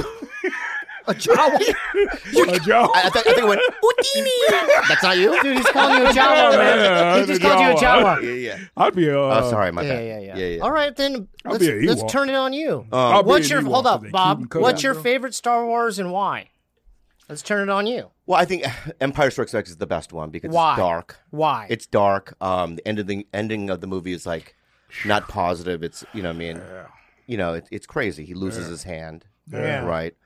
A Jawa. Joe. I think it went. Houdini. That's not you. Dude, he's calling you a Jawa, man. Yeah, He just the called you a Jawa. Jawa. Yeah. I'd be a. Oh, sorry, my Yeah, bad. yeah. All right, then I'll be an let's Ewok. turn it on you. I'll be What's an your Ewok hold so up, they keep Bob? them covered. What's your favorite Star Wars and why? Let's turn it on you. Well, I think Empire Strikes Back is the best one because Why? it's dark. Why? It's dark. The ending of the movie is like not positive. It's what I mean. It's crazy. He loses his hand. Yeah. Right.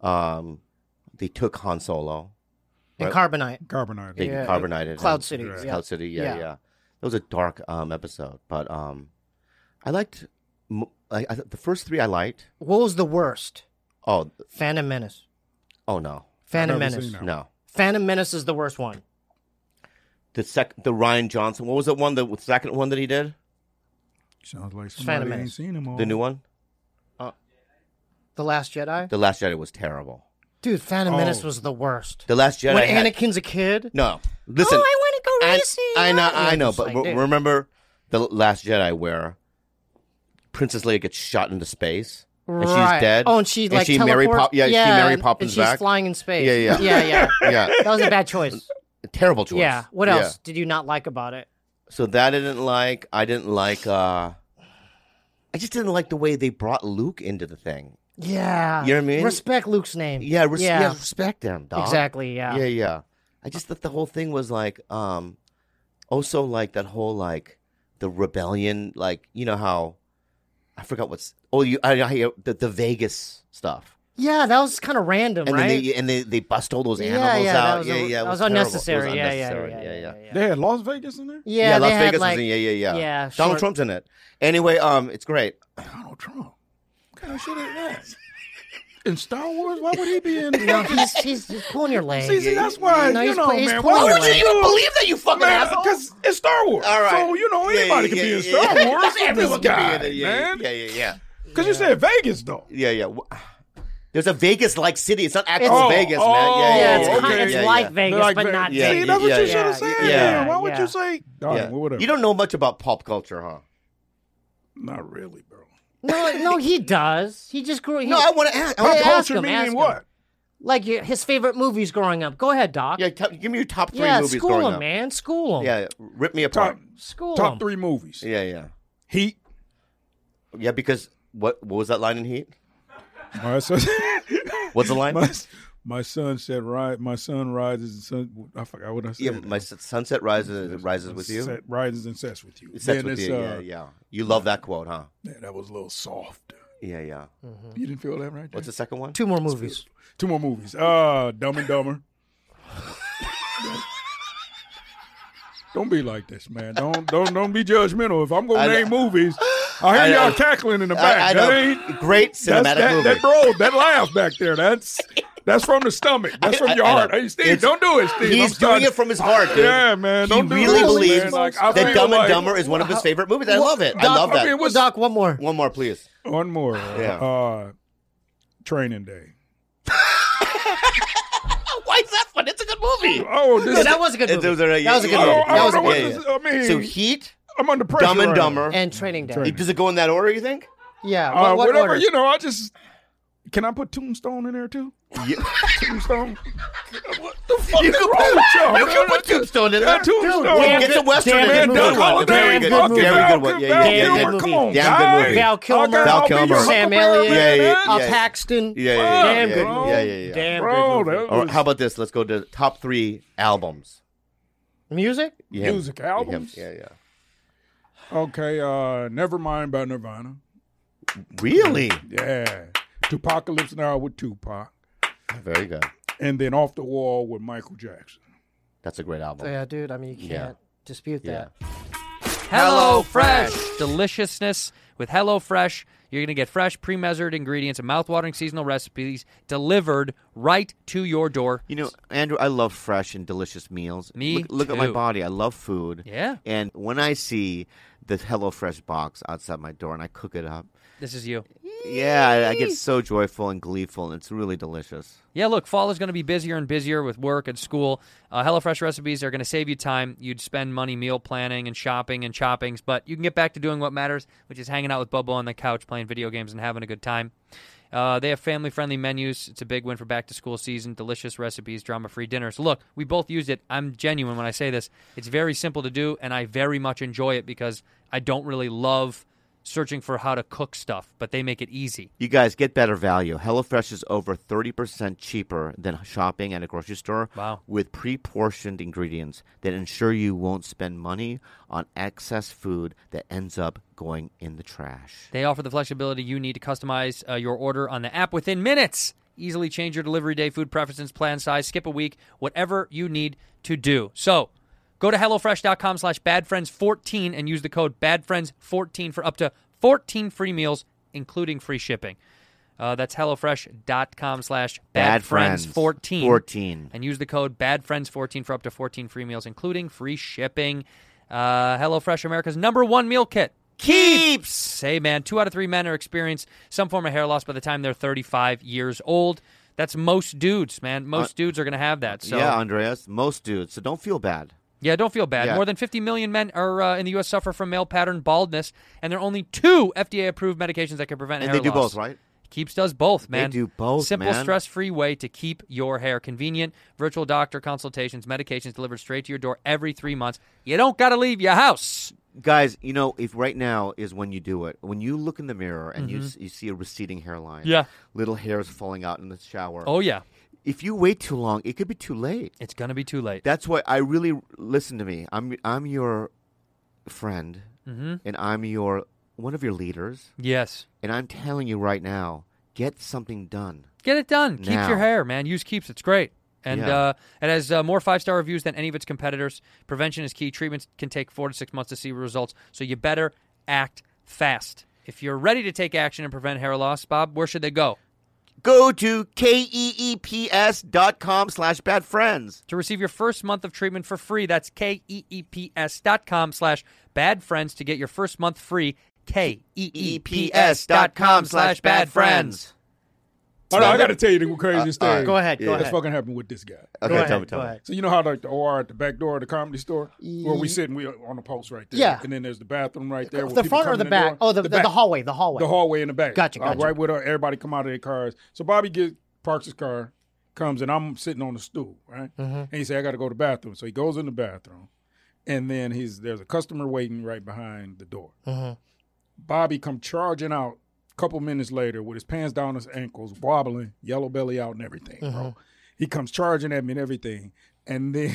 They took Han Solo. and Carbonite. Carbonite. They Yeah, carbonated Cloud him. City. Yeah. Cloud City. Yeah. Yeah. That was a dark episode, but I liked. The first 3 I liked. What was the worst? Oh, Phantom Menace. oh no, Phantom Never Menace. seen that. no. Phantom Menace is the worst one. The Ryan Johnson. What was the one? The second one that he did. Sounds like Phantom somebody ain't Menace. seen him all. The new one. The Last Jedi. The Last Jedi was terrible. Dude, Phantom Oh. Menace was the worst. The Last Jedi. When had- Anakin's a kid. No, listen. Oh, I want to go I- racing. I know, It's but like, dude. remember the Last Jedi where Princess Leia gets shot into space and she's Right. dead. Oh, and she like Mary teleports. she Mary and Poppins she's back. flying in space. Yeah. yeah. Yeah, That was a bad choice. terrible choice. Yeah. What else did you not like about it? So that I didn't like. I didn't like. I just didn't like the way they brought Luke into the thing. Yeah. You know what I mean? Respect Luke's name. Yeah, respect him, dog. Exactly. Yeah. Yeah. I just thought the whole thing was like, also like that whole like the rebellion, like how, I forgot what's. Oh, I hear the Vegas stuff, Yeah, that was kind of random, and right? then they bust all those yeah, animals yeah, out. That was, it that was terrible. unnecessary. It was Yeah, unnecessary. yeah. They had Las Vegas in there? Yeah, Las they had, Vegas like, was in. Yeah. yeah, Donald short- Trump's in it. Anyway, it's great. Donald Trump. What kind of shit is that? In Star Wars? Why would he be in? No, he's pulling your leg. See, that's why, No, you he's know, pulling man. your Why would leg. you even believe that, you fucking asshole? Because it's Star Wars. All right. So, anybody can be in Star Wars. Everyone This can guy, be in it. man. Yeah. Because you said Vegas, though. Yeah. There's a Vegas-like city. It's not actual It's- Vegas, oh, man. Yeah, it's, okay. kind, it's Yeah, like yeah. Vegas, Like but Ve- not Yeah, See, Vegas. that's what yeah, you should yeah, have said. yeah. Why would Yeah. you say? Yeah. Whatever. You don't know much about pop culture, huh? Not really, bro. No, he does. He just grew. No, I want to ask. Pop ask culture him, meaning ask him. what? Like his favorite movies growing up. Go ahead, Doc. Yeah, give me your top 3 Yeah, movies school growing him, up. man. School him. Yeah, rip me apart. School Top him. 3 movies. Yeah. Heat. Yeah, because what was that line in Heat? My son, What's the line? my son said, my son rises. I forgot what I said. Yeah, my sunset rises with you. Rises and sets with you. Sets Then with it's, you. Yeah. You love that quote, huh? Yeah, that was a little soft. Yeah. You didn't feel that, right? What's the second one? 2 more movies. 2 more movies. Dumb and Dumber. Don't be like this, man. Don't be judgmental. If I'm gonna name movies, I hear y'all cackling in the back. I That ain't great cinematic movie. That laugh back there. That's from the stomach. That's from your heart. Hey, Steve, don't do it, Steve. He's doing it from his heart, dude. Yeah, man. He Don't do really this, believes man. Like, that Dumb and Dumber is one of his favorite movies. I love it. I love that. Doc, one more. One more, please. One more. Yeah. Training Day. Why is that fun? It's a good movie. Oh, Yeah, that was a good movie. That was a good movie. I don't know what Yeah, this- I mean, So Heat, I'm under pressure. Dumb and right Dumber. And Training Day. Training. Does it go in that order, you think? Yeah. now. What Whatever, order? I just. Can I put Tombstone in there too? Yeah. Tombstone. What the fuck You is can wrong with y'all? You can put Tombstone in Yeah, there. Tombstone. Damn Get the Western damn in good there. movie. Good one. Very good. Damn good Very movie. good one. Yeah. Damn good Come movie. on, Damn good guys. movie. Val Kilmer. Val Kilmer. Sam Elliott. Yeah. Paxton. Yeah. Damn yeah, good yeah, movie. yeah. Damn Bro, good movie. that All right, was how about this? Let's go to top 3 albums. Music? Yeah. music albums. Yeah. Okay, Nevermind by Nirvana. Really? Yeah. Tupacalypse Now with Tupac. Very good. And then Off the Wall with Michael Jackson. That's a great album. Yeah, dude. I mean, you can't dispute that. Hello Fresh. Deliciousness with Hello Fresh. You're going to get fresh, pre-measured ingredients and mouth-watering seasonal recipes delivered right to your door. You know, Andrew, I love fresh and delicious meals. Me Look at my too. body. I love food. Yeah. And when I see the HelloFresh box outside my door and I cook it up, This is you. yeah, I get so joyful and gleeful, and it's really delicious. Yeah, look, fall is going to be busier and busier with work and school. HelloFresh recipes are going to save you time. You'd spend money meal planning and shopping and choppings, but you can get back to doing what matters, which is hanging out with Bubba on the couch, playing video games, and having a good time. They have family-friendly menus. It's a big win for back-to-school season. Delicious recipes, drama-free dinners. Look, we both used it. I'm genuine when I say this. It's very simple to do, and I very much enjoy it because I don't really love searching for how to cook stuff, but they make it easy. You guys get better value. HelloFresh is over 30% cheaper than shopping at a grocery store. Wow. With pre-portioned ingredients that ensure you won't spend money on excess food that ends up going in the trash. They offer the flexibility you need to customize your order on the app within minutes. Easily change your delivery day, food preferences, plan size, skip a week, whatever you need to do. So, go to HelloFresh.com/BadFriends14 and use the code BadFriends14 for up to 14 free meals, including free shipping. That's HelloFresh.com/BadFriends14. 14. And use the code BadFriends14 for up to 14 free meals, including free shipping. HelloFresh, America's #1 meal kit. Keeps! Hey, man, 2 out of 3 men are experiencing some form of hair loss by the time they're 35 years old. That's most dudes, man. Most dudes are going to have that. So. Yeah, Andreas, most dudes. So don't feel bad. Yeah, don't feel bad. Yeah. More than 50 million men are in the U.S. suffer from male pattern baldness, and there are only 2 FDA-approved medications that can prevent And hair they do loss. both, right? Keeps does both, man. They do both, Simple, man. stress-free way to keep your hair convenient. Virtual doctor consultations, medications delivered straight to your door every 3 months. You don't got to leave your house. Guys, you know, if right now is when you do it. When you look in the mirror and you see a receding hairline. Yeah. Little hairs falling out in the shower. Oh, yeah. If you wait too long, it could be too late. It's going to be too late. That's why I really listen to me. I'm your friend, and I'm one of your leaders, Yes. and I'm telling you right now, get something done. Get it done. Keeps Now. your hair, man. Use Keeps. It's great. And Yeah. it has more 5-star reviews than any of its competitors. Prevention is key. Treatments can take 4 to 6 months to see results, so you better act fast. If you're ready to take action and prevent hair loss, Bob, where should they go? Go to keeps.com/badfriends. To receive your first month of treatment for free, that's keeps.com/badfriends to get your first month free. keeps.com/badfriends. Oh, no, I got to tell you the craziest thing. Go ahead. Go Yeah. ahead. That's fucking happened with this guy. Okay, Go tell ahead, me. go ahead. So you know how like the OR at the back door of the Comedy Store, where we sit and we on the post right there. Yeah. And then there's the bathroom right there. where The people front or come the in back? door. Oh, the back. hallway. The hallway. The hallway in the back. Gotcha. Right with everybody come out of their cars. So Bobby parks his car comes and I'm sitting on the stool, right? And he said, I got to go to the bathroom. So he goes in the bathroom, and then there's a customer waiting right behind the door. Bobby come charging out a couple minutes later with his pants down his ankles, wobbling, yellow belly out and everything, bro. He comes charging at me and everything. And then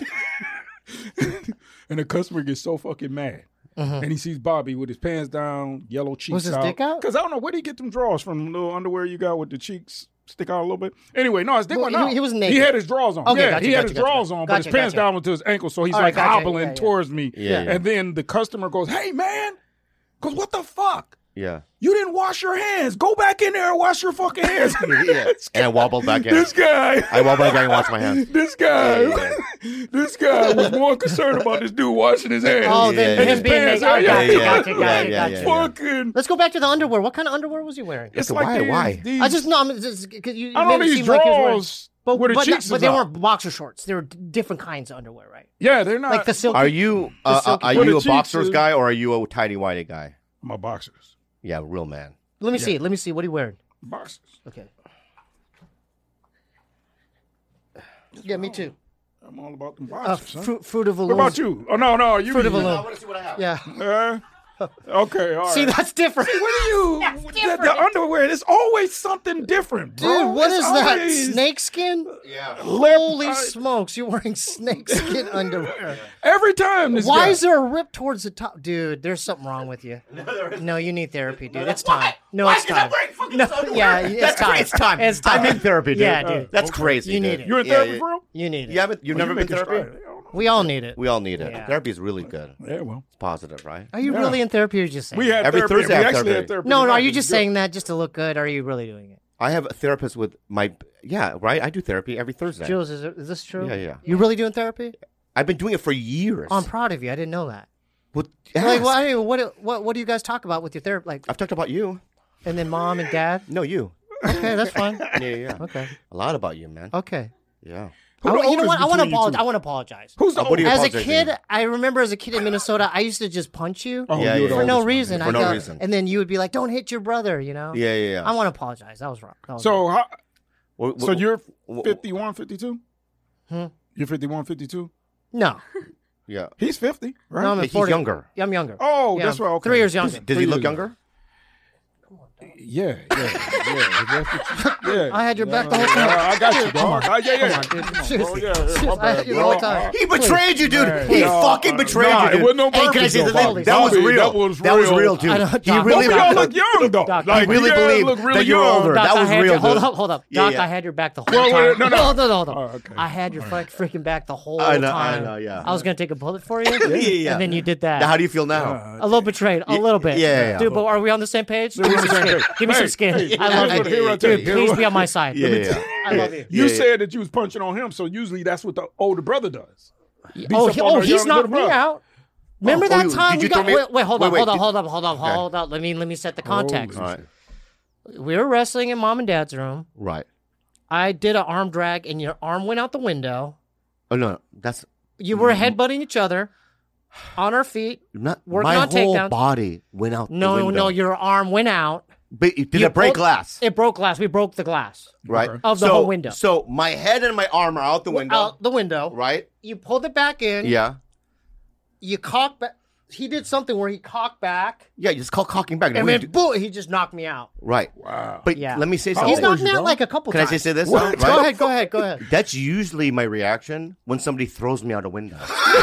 and the customer gets so fucking mad. And he sees Bobby with his pants down, yellow cheeks out. Was his dick out? Because I don't know, where did he get them drawers from? The little underwear you got with the cheeks stick out a little bit? Anyway, no, his dick went out. He was naked. He had his drawers on. Okay, yeah, gotcha, he had gotcha, his drawers on, but his pants down to his ankles, so he's All like right, gotcha, hobbling yeah. towards me. Yeah. And then the customer goes, hey, man. Goes, what the fuck? Yeah. You didn't wash your hands. Go back in there and wash your fucking hands. Yeah. And I wobbled back in. This guy. I wobbled back in and washed my hands. This guy. Yeah. This guy was more concerned about this dude washing his hands. Oh, then Yeah, him being pants naked. out. Gotcha. Yeah. Fucking. Let's go back to the underwear. What kind of underwear was he wearing? It's Why? like these, Why? these- I just know. Because you I made don't know it these seem like he was wearing- drawers where the cheeks but is they out. weren't boxer shorts. They were different kinds of underwear, right? Yeah, they're not. Like the silky. Are you silky- are Where you the a cheeks boxers is- guy or are you a tidy whitey guy? My boxers. Yeah, real man. Let me see. Let me see. What are you wearing? Boxers. Okay. Yeah, me too. I'm all about them boxers. son. Fruit of a What about you? Oh no, you. Fruit of a you- Loom. want to see what I have. Yeah. Okay, all right. See, that's different. What are you? The underwear. There's always something different, bro. Dude, what It's is that? always- Snakeskin? Yeah. Holy smokes, you're wearing snakeskin underwear. Every time. This Why guy. is there a rip towards the top? Dude, there's something wrong with you. No, you need therapy, dude. It's time. No, it's time. No, yeah, it's time. It's time. It's time. I'm in therapy, dude. Yeah, dude. That's crazy. You dude. need it. You're in Yeah, therapy, yeah. bro? You need it. You haven't? You've never been making therapy? strides. We all need it. We all need it. Yeah. Therapy is really good. Yeah, well. It's positive, right? Are you really in therapy or are you just saying We that? had Every therapy. Thursday We I have actually therapy. had therapy. No, are tonight. you It just was good. saying that just to look good? Or are you really doing it? I have a therapist with my right. I do therapy every Thursday. Jules, is this true? Yeah. You really doing therapy? I've been doing it for years. I'm proud of you. I didn't know that. Well, Like, ask. well, I mean, what do you guys talk about with your therapy? Like, I've talked about you. and then mom and dad? No, you. Okay, that's fine. Yeah. Okay. A lot about you, man. Okay. Yeah. Who the You know what? oldest I want to between you apologize. two? I want to apologize. Who's the What do you As a apologize kid, to? I remember as a kid in Minnesota, I used to just punch you Oh, Yeah, you're the yeah. for no oldest one. reason. For I no go, reason. and then you would be like, "Don't hit your brother," you know. Yeah. I want to apologize. That was wrong. That was So, wrong. so you're wh- 51, 52? Hmm? You're 51, 52? No, Yeah. He's 50, right? no, I'm He's 40. younger. Yeah, I'm younger. Oh, Yeah, that's right. Okay. 3 years younger. Does he look younger? Yeah. Yeah. I had your back the whole time. I got you, dog. Yeah. Come on, dude. Come on, Seriously. bro. Yeah, my I bad, had you bro. the whole time. He betrayed you, dude. Man, He no, fucking betrayed nah, you, dude. it wasn't on Hey, can I purpose, say the though. thing? That was Bobby, real. that was real. real, dude. I know, He Doc. really Both of y'all look young, though. Doc, I really you believe look really that you're young. older. Doc, That I was had real, your, hold dude. up. Yeah, Doc, yeah. I had your back the whole Wait, time. no. Hold on. Oh, okay. I had your freaking back the whole I know, time. yeah. I was gonna take a bullet for you, Yeah. and then you did that. Now, how do you feel now? A little betrayed, a little bit. yeah. Dude, but are we on the same page? Give me some skin. Give me some skin. Hey, I love here's you. what I tell you. Dude, please be on my side. Yeah. I love you. You Yeah. said that you was punching on him, so usually that's what the older brother does. Beats Oh, up on the he's younger knocked me brother. out. Remember Oh, that you- time did we you got? throw me- Wait, hold wait, up, wait, hold up. Let me set the context. All right. We were wrestling in mom and dad's room. Right. I did an arm drag, and your arm went out the window. Oh, no. That's You were headbutting each other on our feet. not Working my on whole takedowns. body went out the No, window. your arm went out. But did You it break pulled- glass? It broke glass. We broke the glass Right? of the So- whole window. So my head and my arm are out the window. Out the window. Right? You pulled it back in. Yeah. You cocked back. He did something where he cocked back, Yeah, you just call cocking back. and What do then you do? boom, he just knocked me out. Right. Wow. But Yeah. let me say How something. He's old knocked was me you, out dog? like a couple Can I times. say this? What? Right? Go ahead. That's usually my reaction when somebody throws me out a window.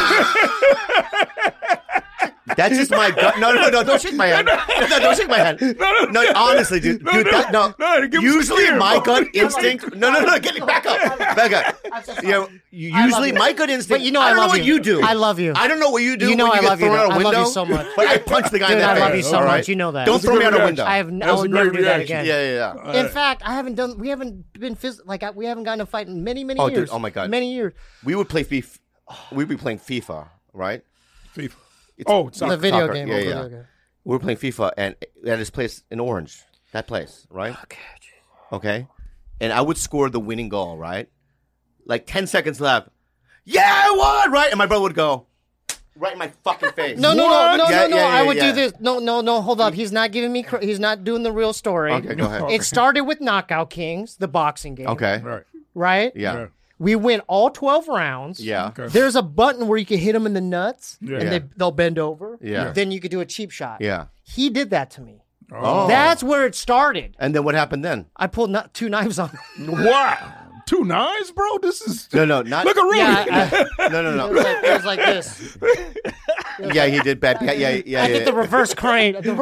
That's just my gut. No, don't shake my hand. No, don't shake my hand. No, honestly, dude. No, Dude, no. No, give me some usually skin, my bro. gut instinct. No, get it back up. Back up. You know, usually you. my gut instinct. But you know I I don't know love what you. you do. I love you. I don't know what you do You know when I you get love you, thrown out a though. I window. love you so much. But I punch the guy in Dude, the I face. love you so all right? much. You know that. Don't That's a throw me good out a reaction. window. I That's will a never great do that reaction. again. Yeah. In fact, we haven't been we haven't gotten a fight in many Oh, years. dude, oh my God. many years. We would play FIFA. We'd be playing FIFA, right? FIFA. It's- Oh, The soccer. video Soccer, game. yeah, the yeah. video game. We were playing FIFA and at this place in Orange, that place, right? Okay. And I would score the winning goal, right? Like 10 seconds left. Yeah, I won, right? And my brother would go right in my fucking face. No. Yeah, yeah, I would yeah. do this. No. Hold up. He's not giving me. He's not doing the real story. Okay, go ahead. It started with Knockout Kings, the boxing game. Okay. Right. right? Yeah. Yeah. We win all 12 rounds. Yeah. Okay. There's a button where you can hit them in the nuts, Yeah. and Yeah. they'll bend over. Yeah. Then you could do a cheap shot. Yeah. He did that to me. Oh. That's where it started. And then what happened then? I pulled 2 knives on him. Wow. 2 knives, bro? This is... No, not. Look at Rudy. Yeah, No. it was like this. Yeah, he did bad. Yeah. I did the reverse crane. Like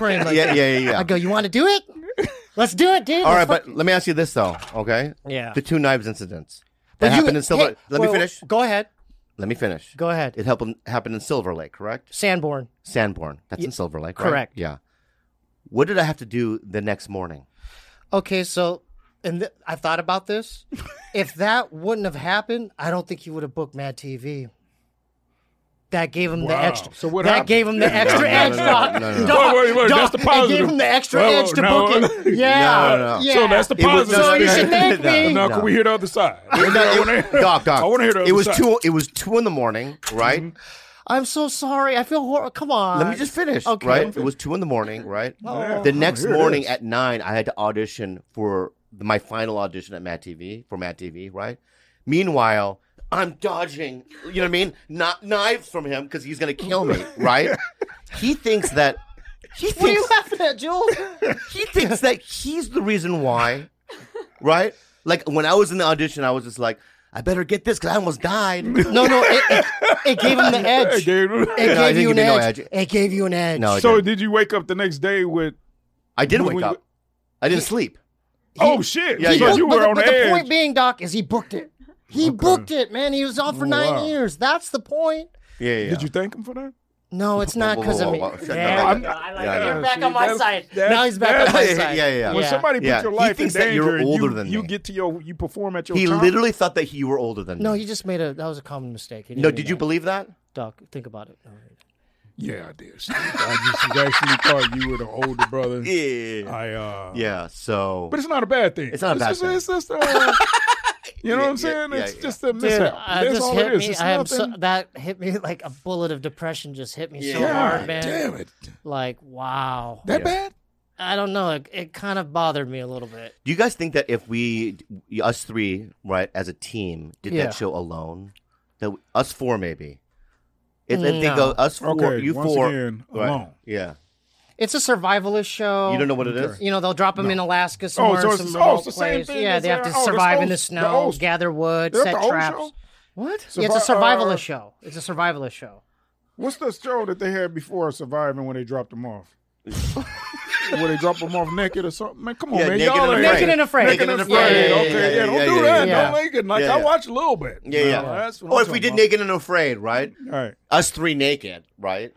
Yeah. I go, you want to do it? Let's do it, dude. All right, Let's but let me ask you this though, okay? Yeah. The 2 knives incidents. But That you- happened in Silver. hey, Let me well, finish. Go ahead. Let me finish. Go ahead. It happened in Silver Lake, correct? Sanborn. Sanborn. That's in Silver Lake, right? correct. Yeah. What did I have to do the next morning? Okay, so I thought about this. If that wouldn't have happened, I don't think he would have booked Mad TV. That gave him the Wow. extra. So what that happened? gave him the extra edge, Doc. no. Doc, Wait, Doc, that's the It positive. gave him the extra Whoa, edge to no. book it. Yeah. No. Yeah. So that's the It was- positive. So you should thank me. Now, No. can we hear the other side? Doc. I want to hear the other It was side. 2. It was 2 in the morning, right? I'm so sorry. I feel horrible. Come on. Let me just finish. Okay. Right? It was 2 in the morning, right? Yeah. The next Here it morning is. at 9, I had to audition for my final audition at Mad TV right? Meanwhile, I'm dodging, you know what I mean? Not knives from him because he's gonna kill me, right? He thinks that. What are you laughing at, Jules? He thinks that he's the reason why, right? Like when I was in the audition, I was just like, I better get this because I almost died. No. It gave him the edge. Gabe. It I gave didn't you an give me no edge. edge. It gave you an edge. No, it So didn't. did you wake up the next day with... I did when wake we- up. I didn't sleep. Oh, shit. Yeah, so yeah. you were on but the the edge. point being, Doc, is he booked it. He booked it, man. He was on for 9 wow. years. That's the point. Yeah. Did you thank him for that? No, it's not because of me. Whoa, whoa, whoa. Shut There up. we go. I like Yeah, it. yeah. You're back See, on my that's- side. that's- Now he's back on my that's- side. yeah. When somebody puts Yeah. your He life in thinks that danger, you're and older you, than you me. get to you perform at your He top. literally thought that you were older than No, me. he just made that was a common mistake. He didn't No, mean did you that. believe that? Doc, think about it. No. Yeah, I did. Steve. I just actually thought you were the older brother. Yeah. Yeah. So. But it's not a bad thing. It's not a bad just, thing. It's just, you know what I'm saying? yeah, it's yeah. just a Dude, mishap. I That's just all hit it is. me. It's I am so, nothing. that hit me like a bullet of depression. Just hit me so Yeah. hard, man. Damn it. Like wow. That bad? I don't know. It kind of bothered me a little bit. Do you guys think that if us 3, right, as a team, did Yeah. that show alone, that us 4 maybe, if they No. go us 4, Okay, you once 4, again, right, alone. yeah, It's a survivalist show. you don't know what it is. You know, they'll drop them in Alaska somewhere, so some it's- remote it's the same place. thing Yeah, as they have to the- oh, survive in the the snow, host. gather wood, Is that set the whole traps. show? What? Yeah, it's a survivalist uh, show. It's a survivalist show. What's the show that they had before Surviving when they dropped them off? Where they drop them off naked or something? Man, come on, Yeah, man. Naked Y'all and ain't- Afraid. Naked and Afraid. Naked and Naked and Afraid. Afraid. Okay, Yeah, don't yeah, do yeah, that. yeah. Don't naked. Like, Yeah, I yeah. watch a little bit. Yeah, yeah. That's what Oh, I'm if we talking did about. Naked and Afraid, right? All right. Us 3 naked, right?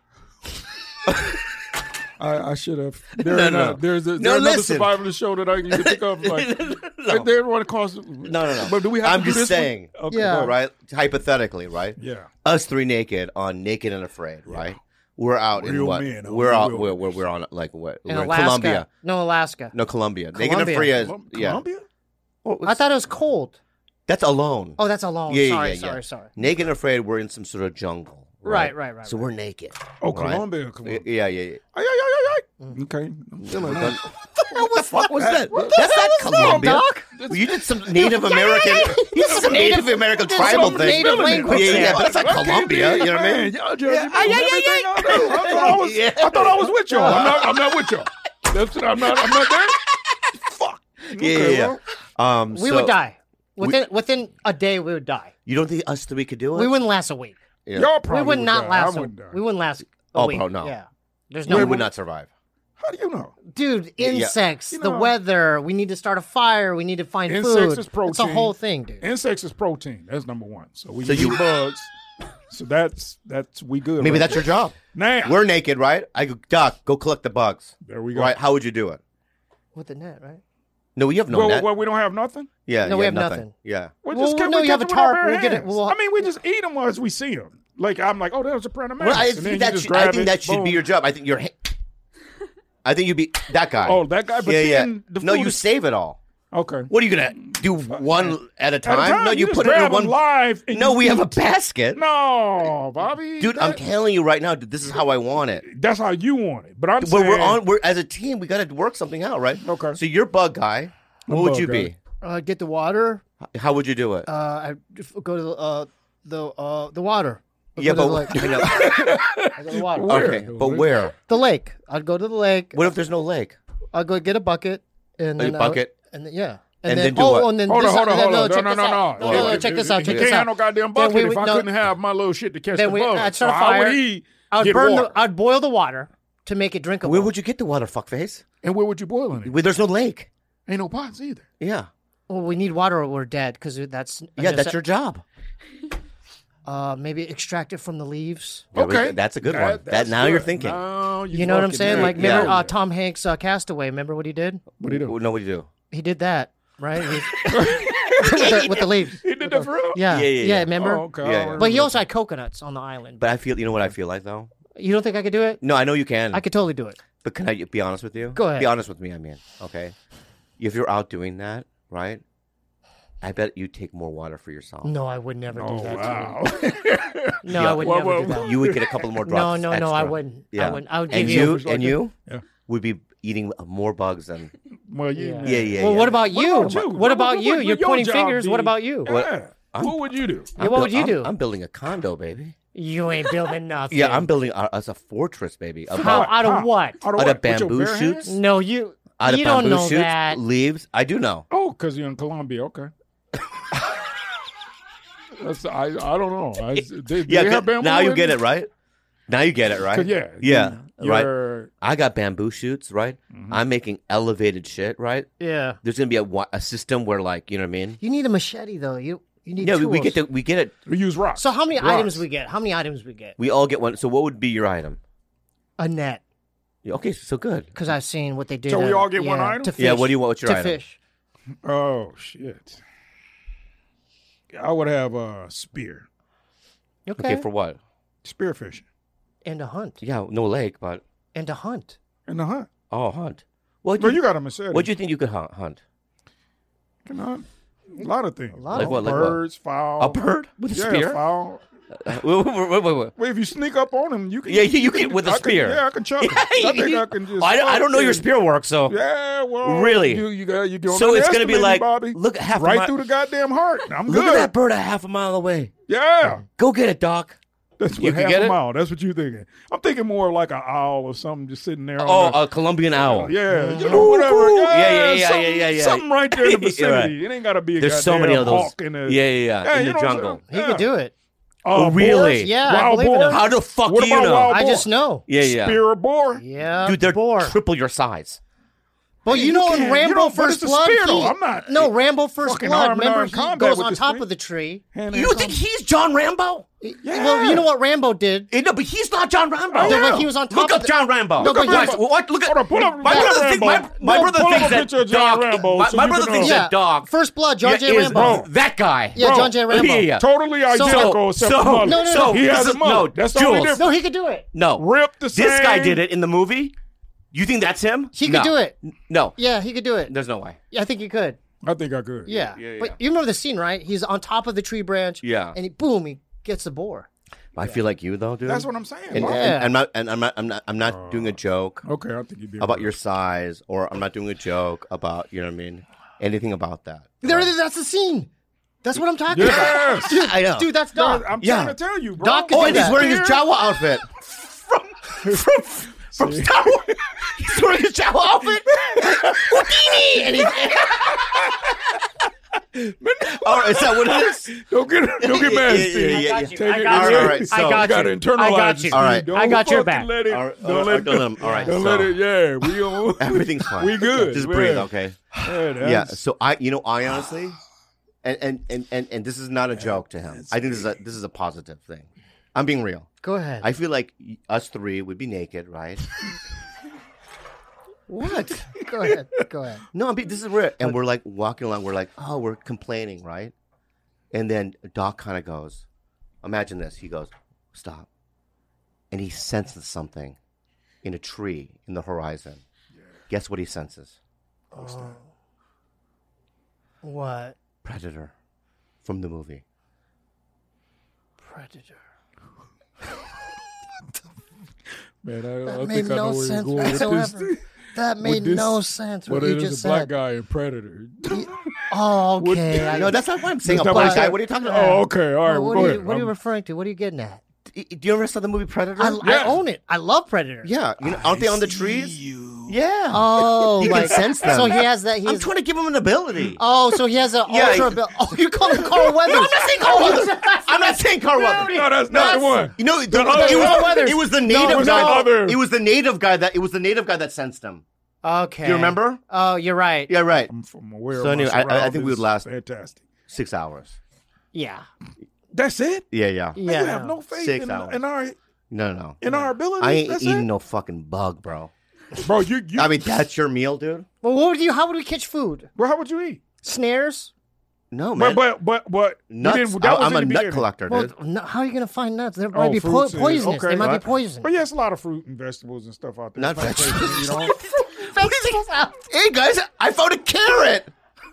I should have. No. There's No, another listen. survivalist show that I can think of. Like, No. they want to cause. No. But do we have I'm to do just this saying, one? Okay, Yeah. go ahead. right? Hypothetically, right? Yeah. Us 3 naked on Naked and Afraid, right? We're out in Real what? men, oh, We're out. real We're on like what? In We're Alaska. Colombia. No, Alaska. No, Colombia. Naked and Colombia. Afraid is yeah. Colombia? Oh, I thought it was cold. that's alone. Oh, that's alone. Yeah, Sorry. Naked and Afraid, we're in some sort of jungle. Right. So we're naked. Oh, right? Colombia. Yeah. Ay. Okay. What the fuck was that? That's not Colombia. Doc? Well, you did some Native American. You did some Native American did tribal some thing. Native language Yeah, there. but that's not Colombia. You know what I mean? Y'all judging me on everything I do. I thought I was with y'all. I'm not with y'all. I'm not there. Fuck. Yeah. We would die. Within a day, we would die. You don't think us 3 could do it? We wouldn't last a week. Yeah. Y'all We probably would not die. last. I wouldn't die. We wouldn't last. A Oh, week. bro, no. Yeah. There's We no. would not survive. How do you know? Dude, insects, You the know- weather. We need to start a fire. We need to find Insects food. is It's a protein. whole thing, dude. Insects is protein. That's number one. So we So eat you- bugs. So that's we good. Maybe right that's your job. now. We're naked, right? I go, Doc, go collect the bugs. There we go. Right? How would you do it? With the net, right? No, you have no net. Well, we don't have nothing. Yeah, No, you we have nothing. nothing. Yeah. We Well, just no, we you have a catch 'em with our tarp. bare We'll get it- hands. we'll- I mean, we just eat them as we see them. Like I'm like, oh, that was a Sopranos. Well, I And then think you that just should, grab I think it, that should be boom. your job. I think I think you'd be that guy. Oh, that guy. But yeah. then the No, food you is- save it all. Okay. What are you gonna do? One at a At time? a time, No, you just put it in grab 'em one. live. And No, you we have a eat. basket. No, Bobby. Dude, I'm that- telling you right now, dude, this is how I want it. That's how you want it. But I'm But saying we're as a team, we got to work something out, right? Okay. So you're bug guy. What would bug you guy. be? Get the water. How would you do it? I go to the water. I'd Yeah, go but to the lake. I go to the water. okay, but where? The lake. I'd go to the lake. What if there's no lake? I'll go get a bucket and A then bucket? and then, yeah. And then do what? And then Hold this- on. check No, this out. No, check this out. He Check can't this have out. no goddamn Then bucket we if would- I no. couldn't have my little shit to catch Then the we- bugs. I'd start a So how would fire. he I'd get burn. water? I'd boil the water to make it drinkable. Where would you get the water, fuckface? And where would you boil it? Where there's no lake. Ain't no pots either. Yeah. Well, we need water or we're dead because that's Yeah, that's your job. maybe extract it from the leaves. Yeah, Okay. that's a good one. That's Now you're good. thinking. Now You know what I'm fucking saying? there. Like remember Yeah. Tom Hanks' Castaway. Remember what he did? What do you do? No, what do you do? He did that, right? with the leaves. He did that for real? Yeah, Yeah. Remember? Oh, okay. Yeah, I yeah. don't But he remember. also had coconuts on the island. But I feel, you know what I feel like though? You don't think I could do it? No, I know you can. I could totally do it. But can I be honest with you? Go ahead. Be honest with me, I mean. Okay. If you're out doing that, right? I bet you take more water for yourself. No, I would never Oh, do that. wow. No, Yeah. I would Well, never well, do that. You would get a couple more No, drops. no, I extra. wouldn't. Yeah. I wouldn't. I would give And you. you Yeah. would be eating more bugs than. Well, you. Yeah. Yeah. Well, what about What you? about you? What about you? would You're your pointing job fingers. be? What about you? Yeah. What would you do? Yeah, what would you do? I'm building a condo, baby. You ain't building nothing. Yeah, I'm building as a fortress, baby. Of How out of what? Out Out of what? With your bamboo bare shoots? hands? No, you. Out of You don't bamboo know shoots, that. leaves. I do know. Oh, because you're in Colombia. Okay. I don't know. They Yeah, have bamboo now you in get it, right? Now you get it, right? 'Cause, yeah. Yeah, right. You're- I got bamboo shoots, right? Mm-hmm. I'm making elevated shit, right? Yeah. There's gonna be a system where, like, you know what I mean? You need a machete though. You need. Yeah, tools. we get it. We use rocks. So how many Rocks. items we get? How many items we get? We all get one. So what would be your item? A net. Yeah, okay, so good. Because I've seen what they did. So we all get one yeah, item? To fish, Yeah, what do you want? What's your to item? fish? Oh shit! I would have a spear, Okay. Okay, for what? spear fishing, And a hunt. Yeah, no lake, but And a hunt. and the hunt. hunt. What? Well, you got a Mercedes. What do you think you could hunt? Can hunt a lot of things. lot Like of what? Like what? Birds, fowl. A bird with a Yeah, spear? fowl. Wait. Well, if you sneak up on him, you can. Yeah, you can with a I can- spear. yeah, I can chuck him. I think I can just. I don't know your spear work, so Yeah, well, Really? you don't So it's gonna be underestimate me, like, Bobby. look, half a right mi- through the goddamn heart. I'm look good. at that bird a half a mile away. Yeah, Go get it, Doc. that's You what can half get a it? mile. That's what you thinking. I'm thinking more like an owl or something just sitting there. Oh, on a Colombian owl. the, yeah, you know, whatever. Ooh, Yeah, something- yeah. Something right there in the You're vicinity. right. It ain't got to be a There's so many goddamn of those. hawk in the, Yeah, in you the know what I'm jungle. saying? He could do it. Oh, really? Boars? Yeah, I Wild believe in boars? him. How the fuck What do you about know? wild I boar? just know. Yeah. Spear a boar? Yeah. Dude, they're boar. triple your size. Well, you know, in can't- you Rambo don't- but First it's a Blood, spear, though. he- I'm not- No, Rambo First fucking Blood. arm in Remember, arm he combat goes with on this top thing. of the tree. Hand You in think combat. he's John Rambo? Yeah. Well, you know what Rambo did? No, but he's not John Rambo. I No, am. but he was on top Look of up the- John Rambo. No, but Guys, Rambo- what? Look at Hold on, pull up my John brother thinks Rambo. my No, brother pull up thinks a that picture of John dog. Rambo My so my you brother can thinks know. that dog. First Blood, John J. is Rambo. that guy. Yeah, John J. Rambo. Yeah. Totally identical except for mullet. No, He has this a is- mullet. no, That's the only Jules. difference. No, he could do it. No, Rip the this guy same. did it in the movie. You think that's him? He could No. do it. No, Yeah, he could do it. there's no way. Yeah, I think he could. I think I could. Yeah. Yeah, But you remember the scene, right? He's on top of the tree branch. Yeah. And he gets the boar. I feel like you though, dude. That's what I'm saying. And, Wow. Yeah. I'm not doing a joke Okay, I think you'd be about right. your size, or I'm not doing a joke about, you know what I mean, anything about that. That's the scene. That's what I'm talking Yes. about. Dude, I know. Dude, that's Doc. I'm Yeah. trying to tell you, bro. Doc could Oh, do and he's that. wearing his Jawa outfit from Star Wars. He's wearing his Jawa outfit. Houdini, and he's. Oh, is that what it is? Don't get mad, Yeah, Steve. yeah, I yeah. got you. Take I it got easy. you. All right, so- I got You got to you. internalize I got it, you. Steve. All right. Don't I got your fucking back. Let it, All right, don't let don't let him- all right, Don't so- let it. Yeah, we on. Everything's fine. We good. Just Yeah. breathe, okay? Yeah, Yeah. that's- So I honestly, and this is not a joke to him. I think this is a positive thing. I'm being real. Go ahead. I feel like us three would be naked, right? What? Go ahead. Go ahead. No, I mean, this is real. And we're like walking along. We're like, oh, we're complaining, right? And then Doc kind of goes, imagine this. He goes, stop. And he senses something in a tree in the horizon. Guess what he senses? What? Predator from the movie. Predator. Man, I That think made I know no where sense you're going with this. whatsoever. That made no sense. What But you it just is a black said. guy in Predator. Oh, okay. No, that's not why I'm saying a That's not black what guy. I- What are you talking about? Oh, okay. All right. what, Go are ahead. you, what are you referring to? What are you getting at? Do you ever saw the movie Predator? I own it. I love Predator. Yeah, aren't they on the trees? Yeah. Oh, He can sense them. So he has that. I'm trying to give him an ability. Oh, so he has an Yeah, ultra he- ability. Oh, you call him Carl Weathers. No, I'm not saying Carl Weathers. I'm not saying Carl Weathers. No, that's not the one. You know, other one. it was the native was guy. the other. It was the native guy that sensed him. Okay. Do you remember? Oh, you're right. Yeah, right. I'm aware So of my anyway, I think we would surroundings. last Fantastic. 6 hours. Yeah. That's it? Yeah, yeah. You Yeah. have no faith 6 in hours. our No. ability. I ain't That's eating it? no fucking bug, bro. Bro, you I mean, that's your meal, dude? Well, what would you? How would we catch food? well, how would you eat? Snares? No, man. But you Nuts. didn't- that was I'm in a the nut beginning. collector, Well, dude. no, how are you going to find nuts? They might be fruits and- poisonous. okay. They might Right. be poisonous. But yeah, it's a lot of fruit and vegetables and stuff out there. Not It's like vegetables. you know? Vegetables out. Hey, guys, I found a carrot.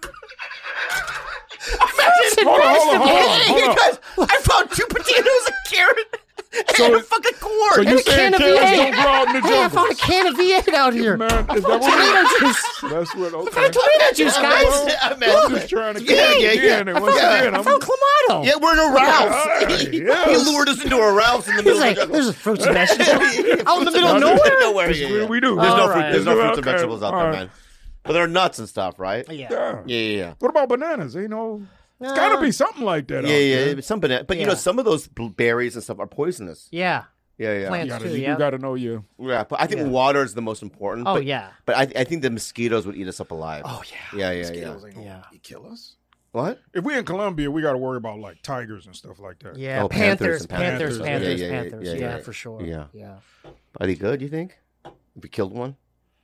Hold on. Hey, guys, I found 2 potatoes, a carrot, and a fucking corn. So you And a saying can of carrots V8. don't grow out in the Hey, I jungle? found a can of V8 out here. Man, is that Tomato what juice. That's what, okay. Tomato juice, guys. I'm I'm just trying to get again. And once again, I I'm found Clamato. Yeah, we're in a Ralph's. Hey, He yes. lured us into a Ralph's in the middle He's like, of the there's jungle. a fruits and vegetables out in the middle of nowhere. Nowhere. That's Yeah, what we do. There's no All fruit. right. There's no fruits and Okay. vegetables out All there, right. man. But there are nuts and stuff, right? Yeah. Yeah. What about bananas? You know, it's got to be something like that. out there. Yeah. Some banana, but you Yeah. know, some of those berries and stuff are poisonous. Yeah. Yeah. Plants You too, gotta, yeah. you got to know you. Yeah, but I think Yeah. water is the most important. Oh, but, yeah. But I think the mosquitoes would eat us up alive. Oh, yeah. Yeah. Mosquitoes ain't gonna Yeah. kill us. What? If we're in Colombia, we got to worry about like tigers and stuff like that. Yeah. Oh, Panthers. Panthers. Panthers. Yeah, Panthers. yeah, For sure. yeah. Yeah. Are they good, you think? If we killed one?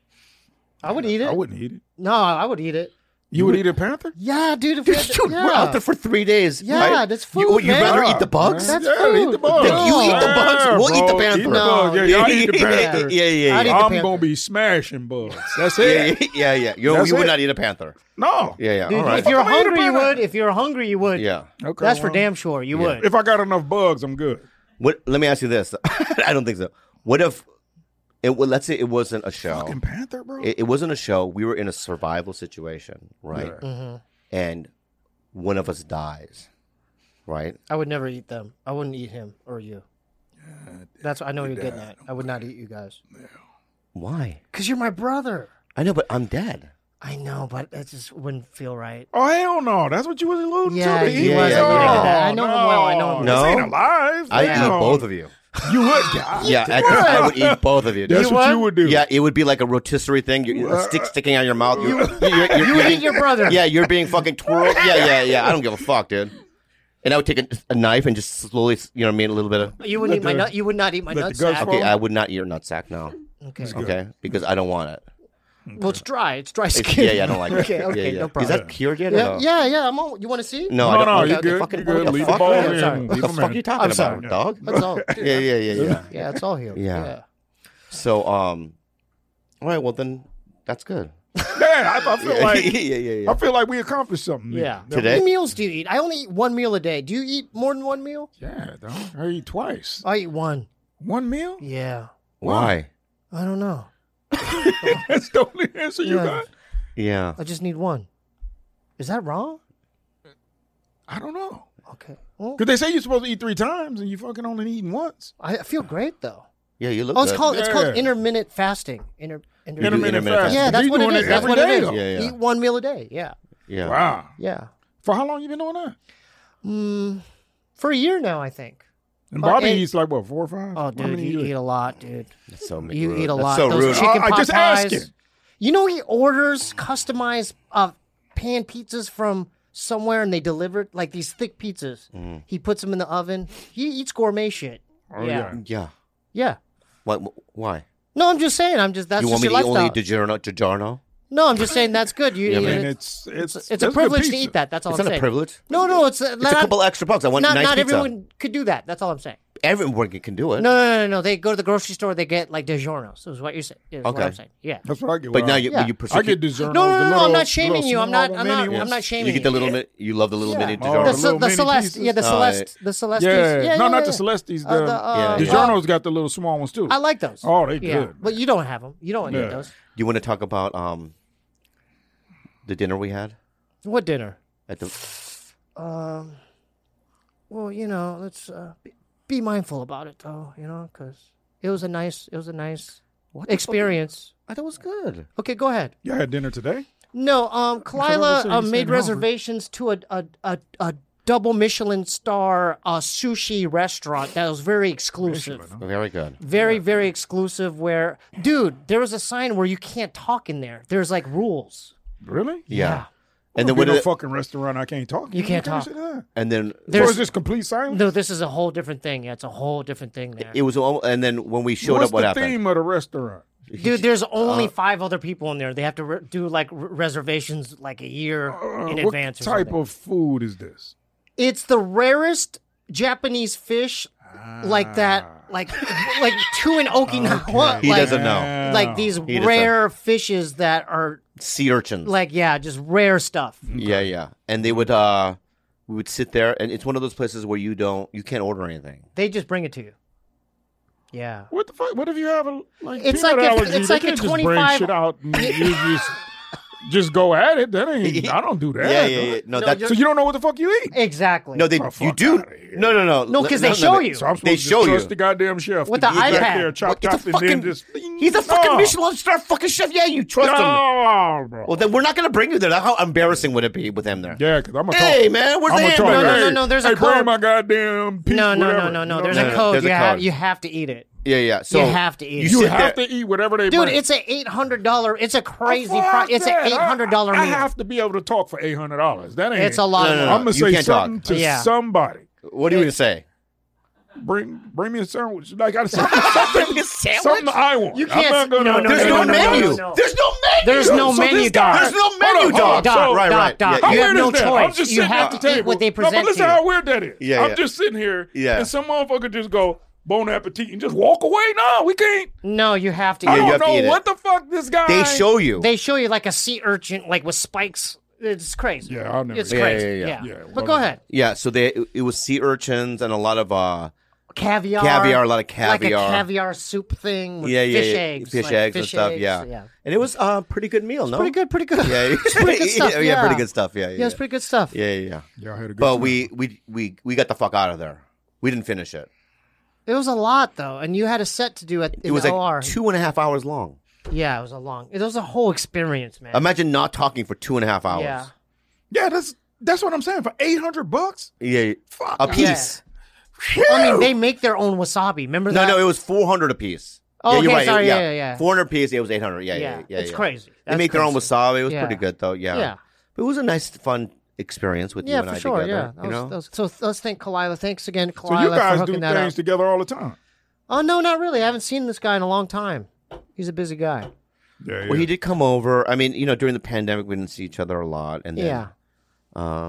I would eat I it. wouldn't eat it. No, I would eat it. You would eat a panther? Yeah, dude. If we had to- Dude, yeah. we're out there for 3 days. Yeah, right? that's food, You'd man. rather eat the bugs? That's yeah, food. eat the bugs. Then you eat the bugs, we'll eat the bro, panther. Eat the No. bugs. Yeah, y'all eat the panther. Yeah. I'd eat the I'm panther. going to be smashing bugs. That's it. Yeah. You That's would it. not eat a panther. No. Yeah. Dude, All right. if you're I'm gonna eat a hungry, you panther. would. If you're hungry, you would. Yeah. Okay, That's for well, damn sure. You would. If I got enough bugs, I'm good. What? Let me ask you this. I don't think so. What if? Let's say it wasn't a show. Fucking panther, bro. It wasn't a show. We were in a survival situation, right? Yeah. Mm-hmm. And one of us dies, right? I would never eat them. I wouldn't eat him or you. That's what I know what you're getting at. I would not eat you guys. Why? Because you're my brother. I know, but I'm dead. I know, but it just wouldn't feel right. Oh, hell no. That's what you was alluding Yeah, to. he was No, alluding to that. I know him well. I know him well. This ain't No. alive. I'd Yeah. eat both of you. You would die. Yeah, I would eat both of you. That's You what would? you would do. Yeah, it would be like a rotisserie thing. A stick sticking out your mouth. You would eat your brother. Yeah, you're being fucking twirled. Yeah. I don't give a fuck, dude. And I would take a knife and just slowly, you know what I mean, a little bit of. You wouldn't eat my nut. You would not eat my let nut the guts sack. Okay, fall. I would not eat your nutsack, no. Okay. Okay, because I don't want it. Well, it's dry. It's dry It's, skin. yeah, I don't like it. Okay, yeah. no Is problem. that cured yet? Or no? Yeah. I'm on. You want to see? No, I No, don't. no, okay, you're okay, good. fucking- You're good. what the Leave the fuck, ball man? in. Sorry. Leave What the them fuck in. are you talking I'm about, sorry. dog? That's all. Yeah. Yeah, it's all here. Yeah. So, all right, well then, that's good. Yeah, I feel like yeah. I feel like we accomplished something. Yeah. Today? How many meals do you eat? I only eat one meal a day. Do you eat more than one meal? Yeah, dog. I eat twice. I eat one. One meal? Yeah. Why? I don't know. That's the only answer you Yeah. got? Yeah. I just need one. Is that wrong? I don't know. Okay. Well, Because they say you're supposed to eat 3 times and you fucking only eating once. I feel great though. Yeah, you look Oh, it's good. called Yeah. intermittent fasting. Intermittent fast. fasting. Yeah, that's You what it doing is. That's every what it day, is. though. Yeah. Eat one meal a day. Yeah. Yeah. Wow. Yeah. For how long you been doing that? For a year now, I think. And Bobby and- eats like, what, 4 or 5? Oh, How dude, many you eat? eat a lot, dude. That's so You rude. eat a That's lot. so Those rude. chicken I pot just pies. asking. You know he orders customized pan pizzas from somewhere and they deliver it, like these thick pizzas. Mm-hmm. He puts them in the oven. He eats gourmet shit. Oh, yeah. Yeah. Yeah. Why? No, I'm just saying. That's You want just me your to eat only lifestyle. DiGiorno? No, I'm just saying that's good. You, Yeah, you- man. It's it's that's a good privilege to pizza. eat that. That's all It's I'm not saying. a privilege. No, it's It's a couple extra bucks. I want not nice not pizza. everyone could do that. That's all I'm saying. everyone can do it. No. They go to the grocery store. They get like DiGiorno's. Is what you're saying. Is what Okay. I'm saying. Yeah. That's what I get. But now you, you I get DiGiorno. No. I'm not shaming you. I'm not shaming you get the you. little you love the little mini Oh, DiGiorno. little The mini Celeste. pieces? Yeah, the Celeste. The Celestes. Yeah. No, not the yeah. Celestes. Yeah. DiGiorno's got the little small ones too. I like those. Oh, they Yeah. good. But you don't have them. You don't Yeah. need those. You want to talk about the dinner we had What dinner? at the? Well, let's be mindful about it, though. Because it was a nice experience. I thought it was good. Okay, go ahead. Y'all had dinner today? No, Kalila you said made hungry. reservations to a double Michelin star sushi restaurant that was very exclusive. Very good. Very, very exclusive. Where, dude, there was a sign where you can't talk in there. There's like rules. Really? Yeah. And And then then no what? fucking restaurant I can't talk. You can't talk. And then So There's- is this complete silence? No, this is a whole different thing. Yeah, it's a whole different thing there. it was. And then when we showed What's up, what the happened? theme of the restaurant? Dude, there's only 5 other people in there. They have to do like reservations like a year in What advance. Or type something. of food is this? It's the rarest Japanese fish, like that, like two in Okinawa. He like, doesn't know. Like these doesn't. rare fishes that are Sea urchins. like just rare stuff. Yeah. And they would we would sit there, and it's one of those places where you can't order anything. They just bring it to you. Yeah. What the fuck? What if you have a It's peanut like a- allergy? it's They like a can't just 25 bring shit out and you just go at it. That ain't. I don't do that. Yeah. No, No, that's So you don't know what the fuck you eat? Exactly. no. They Oh, you fuck do. outta here. No. No, 'cause they show you. So I'm supposed They to show just you. trust the goddamn chef With to the get back iPad. there, chop, It's a chop, and fucking- then just. He's a fucking No. Michelin star fucking chef. Yeah, you trust him. No, bro. Well, then we're not going to bring you there. How embarrassing would it be with him there? Yeah, because I'm gonna Hey, talk. man, where's I'm the gonna talk. hamburger? No, there's a hey, code. bring my goddamn piece. No. whatever. There's No, a code. there's a code. You have to eat it. Yeah. So You have to eat it. You sit have there- to eat whatever they Dude, bring. it's a $800. It's a crazy Fuck price. It's that. an $800 meal. I have to be able to talk for $800. That ain't. It's a lot No, of no, money. no. I'm gonna You say can't talk. something to Yeah. somebody. What are you going to say? Bring me a sandwich. Like I said, something I want. You I'm can't- not gonna. no, There's no, no menu. no. There's no menu. There's no So menu, this guy- dog. There's no Hold menu, on, dog. Dog, Right, dog, right. dog. Yeah, You yeah. have no weird is that? I'm choice. just You sitting have at to the eat table. what they No, present but listen to you. how weird that is. Yeah, I'm yeah. just sitting here, Yeah. and some motherfucker just go bon appetit and just walk away. No, we can't. No, you have to I eat you don't have to eat know it. what the fuck this guy. They show you. They show you like a sea urchin, like with spikes. It's crazy. Yeah, I'll never. It's eat crazy. yeah. Yeah, But go ahead. Yeah, so it was sea urchins and a lot of Caviar. Caviar, a lot of caviar. Like a caviar soup thing with yeah, fish yeah, eggs. fish like eggs and fish stuff. eggs, Yeah, and it was a pretty good meal. No, Pretty good. Yeah, It's pretty good stuff. yeah, pretty good stuff. Yeah, Yeah, it's pretty good stuff. Yeah. Y'all had a good But time. we got the fuck out of there. We didn't finish it. It was a lot though, and you had a set to do in It was the like OR. 2.5 hours long. Yeah, it was a whole experience, man. Imagine not talking for 2.5 hours. Yeah. Yeah, that's what I'm saying. For $800, Yeah, Fuck. a piece. I mean, they make their own wasabi. Remember that? No, it was 400 a piece. Oh, yeah, you're okay, right. sorry, yeah. 400 piece. It was 800. Yeah. It's yeah. crazy. They That's make their own crazy. wasabi. It was Yeah. pretty good though. Yeah. Yeah. But it was a nice, fun experience with you Yeah, and for I sure. together. Yeah. You know. So let's thank Kalila. Thanks again, Kalila, so you for guys do hooking that things up. together all the time. Oh no, not really. I haven't seen this guy in a long time. He's a busy guy. Yeah, Well, he did come over. I mean, during the pandemic, we didn't see each other a lot, and then, Yeah.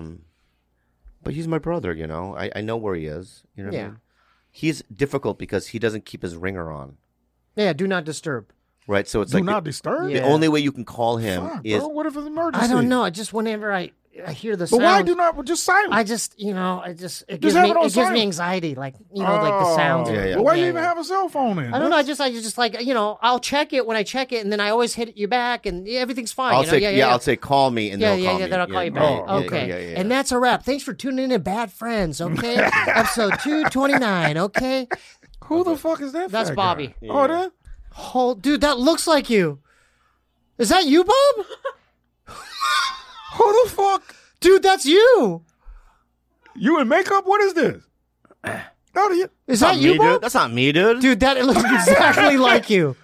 but he's my brother. I know where he is. You know what I Yeah. mean? He's difficult because he doesn't keep his ringer on, Yeah. Do not disturb. right? So it's Do like not disturb. Yeah. the only way you can call him Fuck, is bro. What if it's an emergency? I don't know. Just whenever I hear the But sound, why do not just silence? I just it Just gives have me it on it gives me silent. anxiety. Like like the sounds. Yeah, yeah. Well, why Yeah, you even yeah. have a cell phone in? I don't know. I just like I'll check it when I check it, and then I always hit you back, and everything's fine. I'll you know? say yeah. I'll say call me and they'll call me. Then I'll call you back. Oh, okay. yeah. And that's a wrap. Thanks for tuning in to Bad Friends, okay? Episode 229, okay? Who the fuck is that? That's fat Bobby. Guy? Oh, that? Oh, dude, that looks like you. Is that you, Bob? Who the fuck? Dude, that's you. You in makeup? What is this? No, Is that you, me, Bob? dude. That's not me, dude. Dude, that looks exactly like you.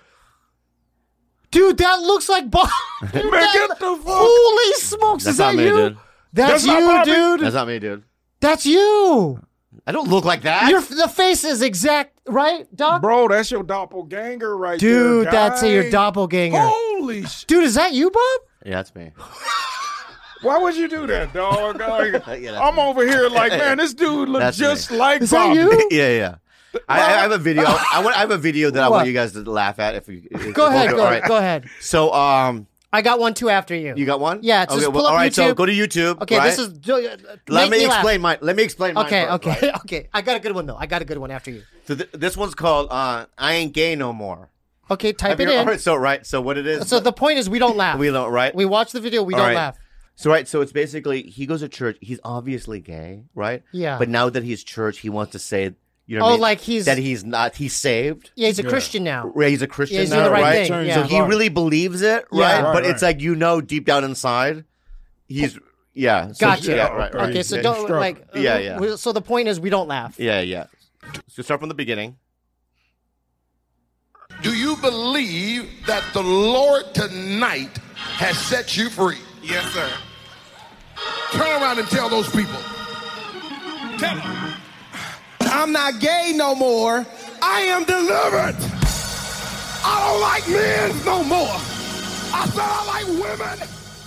Dude, that looks like Bob. Dude, Man, get the fuck. Holy smokes, That's is that not me, you? dude. That's That's not you, Bobby. dude. That's not me, dude. That's you. I don't look like that. The face is exact, right, Doc? Bro, that's your doppelganger right Dude, there. that's your guy. doppelganger. Holy shit. Dude, is that you, Bob? Yeah, that's me. Why would you do that, dog? Like, Yeah, that's I'm me. over here like, man, this dude looks That's just me. like Is that Bobby. you? Yeah. I have a video. I have a video that I What? want you guys to laugh at. If you Go ahead. All right. Go ahead. So, I got one too after you. you got one? Yeah, just pull up all right. YouTube. So go to YouTube. Okay, right? this is. Let me laugh. explain mine. Let me explain mine. Okay, first, okay, right? okay. I got a good one though. I got a good one after you. So this one's called "I Ain't Gay No More." Okay, type it All in. right, so what it is? So the point is, we don't laugh. we don't right. We watch the video. We All don't right. laugh. So it's basically he goes to church. He's obviously gay, right? Yeah. But now that he's church, he wants to say, you know, what I Oh, mean? like he's that he's not. He's saved. yeah, he's a Christian now. Right, he's a Christian Yeah, he's now, doing the right right? thing. Change Yeah. So his he heart. really believes it, Yeah. right? Right, But right. it's like deep down inside, he's yeah. So, Gotcha. Yeah, right, right. Okay, so yeah. don't Struggle. like. Yeah. So the point is, we don't laugh. Yeah. So start from the beginning. Do you believe that the Lord tonight has set you free? Yes, sir. Turn around and tell those people. Tell them. I'm not gay no more. I am delivered. I don't like men no more. I said I like women.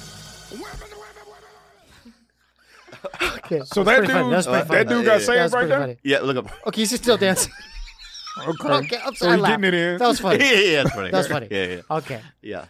Okay, So that's that pretty funny. dude, That's pretty funny. that dude got Yeah. saved That's right pretty there. funny. Yeah, look up. Okay, he's still dancing. Okay. Okay, I'm So sorry. I he's laughed. getting it in. That was funny. yeah, that's funny. That's funny. Yeah. Okay. Yeah.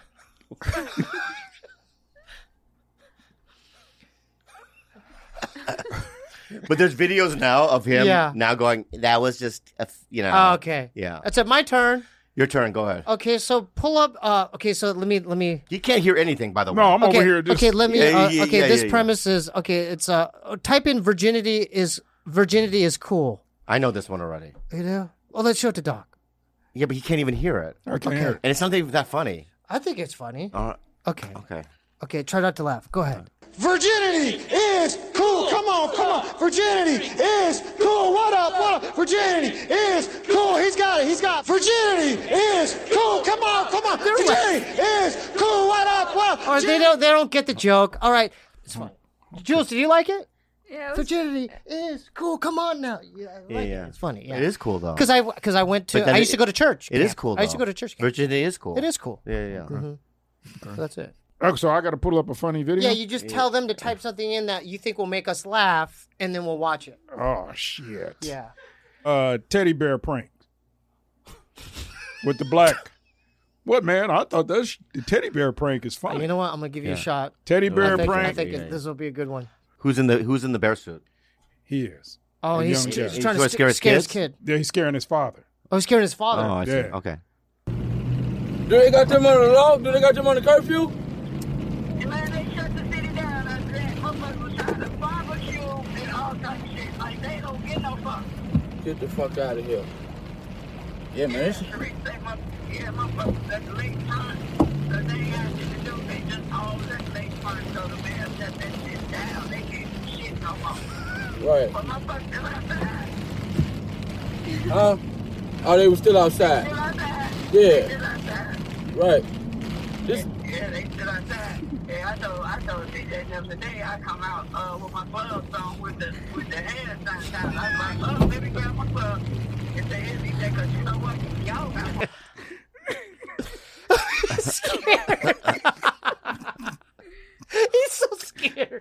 But there's videos now of him Yeah. now going, that was just, you know. Oh, okay. Yeah. That's it. My turn. Your turn. Go ahead. Okay, so pull up. Okay, so let me. You can't hear anything, by the way. No, I'm Okay, over here. Just, okay. Let me. Yeah, okay, yeah, this yeah. premise is okay. It's type in virginity is cool. I know this one already. You know. Oh, let's show it to Doc. Yeah, but he can't even hear it. I can't hear it. And it's not even that funny. I think it's funny. Okay. Okay. Okay. Try not to laugh. Go ahead. Virginity is cool. Come on. Virginity is cool. What up? Virginity is cool. He's got it. Virginity is cool. Come on. Virginity is cool. What up? All right, they don't get the joke. All right, it's fine. Jules, did you like it? Yeah, it was, Virginity is cool. Come on now. Yeah, I like Yeah. it. It's funny. Yeah. It is cool, though. Because I went to But then I used to go to church. It is camp. cool, I used to though. go to church. camp. Virginity is cool. It is cool. Yeah. So that's it. Oh, so I got to pull up a funny video. Yeah, you just tell them to type something in that you think will make us laugh, and then we'll watch it. Oh shit. Yeah. Teddy bear prank with the black. What man? I thought the teddy bear prank is funny. You know what? I'm gonna give you a shot. Teddy bear I prank. think this will be a good one. Who's in the bear suit? He is. Oh, A he's young trying Jack. to He's trying to scare his scare his kids? kid. Yeah, he's scaring his father. Oh, he's scaring his father. Oh, I see. Yeah. Okay. Do they got them on the law? Do they got them on the curfew? Man, they shut the city down. I said, motherfuckers was trying to barbecue and all type of shit. Like, they don't get no fuck. Get the fuck out of here. Yeah, man. This Yeah, motherfuckers at the late time. Because they ain't got shit to do. They just all at the late time. So the man shut that shit down. They can't do shit no more. right. But motherfuckers still outside. Huh? Oh, they were still outside. Still outside. Yeah. Still outside. Right. This. Yeah, they still outside. Yeah, I told DJ the other day I come out with my gloves on with the hand sanitizer. I was like, let me grab my gloves. If they hit me, because you know what? Y'all got Scared. He's so scared.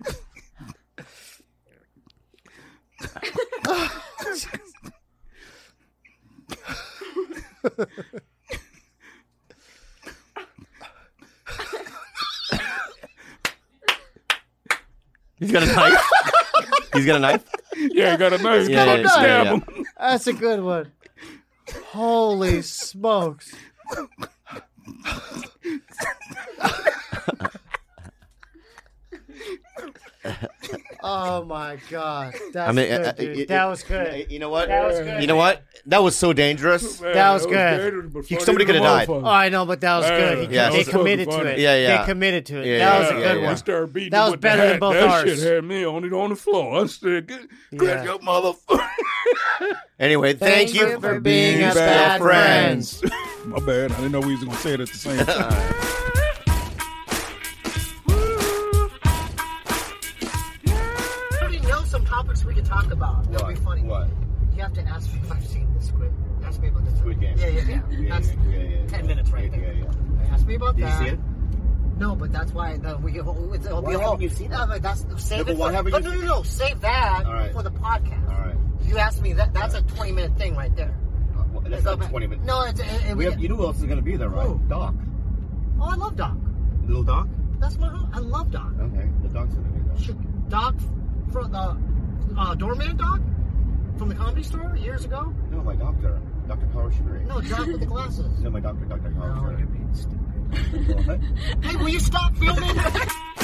He's got a knife. He's got a knife. Yeah, he got a knife. He's Yeah, about to yeah, stab yeah. him. That's a good one. Holy smokes. Oh my god. That's good, dude. That was good. You know what? That was good. You know what? That was so dangerous. That was good. Somebody could have died. Oh, I know, but that was good. Yeah, They that was committed fucking to funny. it. Yeah. They committed to it. Yeah, that was a yeah, good yeah. one. I started beating That him was with better the than hat. both that ours. shit had me on the floor. I said, "Grab your motherfucker." Anyway, thank you for being a bad friends. My bad. I didn't know we was gonna say it at the same time. I already know some topics we could talk about. That'll be funny. What? You have to ask me if I've seen the Squid. Ask me about the Squid Game. Yeah. That's 10 minutes right there. Ask me about Did that. you see it? No, but that's why it'll be Why haven't you seen it? But that's save No, it but why for. haven't you No, save that All right. for the podcast. All right. You asked me that's a 20-minute thing right there. Well, that's not 20 minutes. No, You know who else is going to be there, right? Who? Doc. Oh, I love Doc. Little Doc? That's my home. I love Doc. Okay, the Doc's going to be there. Doc from the doorman Doc from the Comedy Store years ago. No, my doctor, Dr. Carl Sherry. No, Doc with the glasses. No, my doctor, Dr. Carl Sherry. You're being stupid. What? Hey, will you stop filming?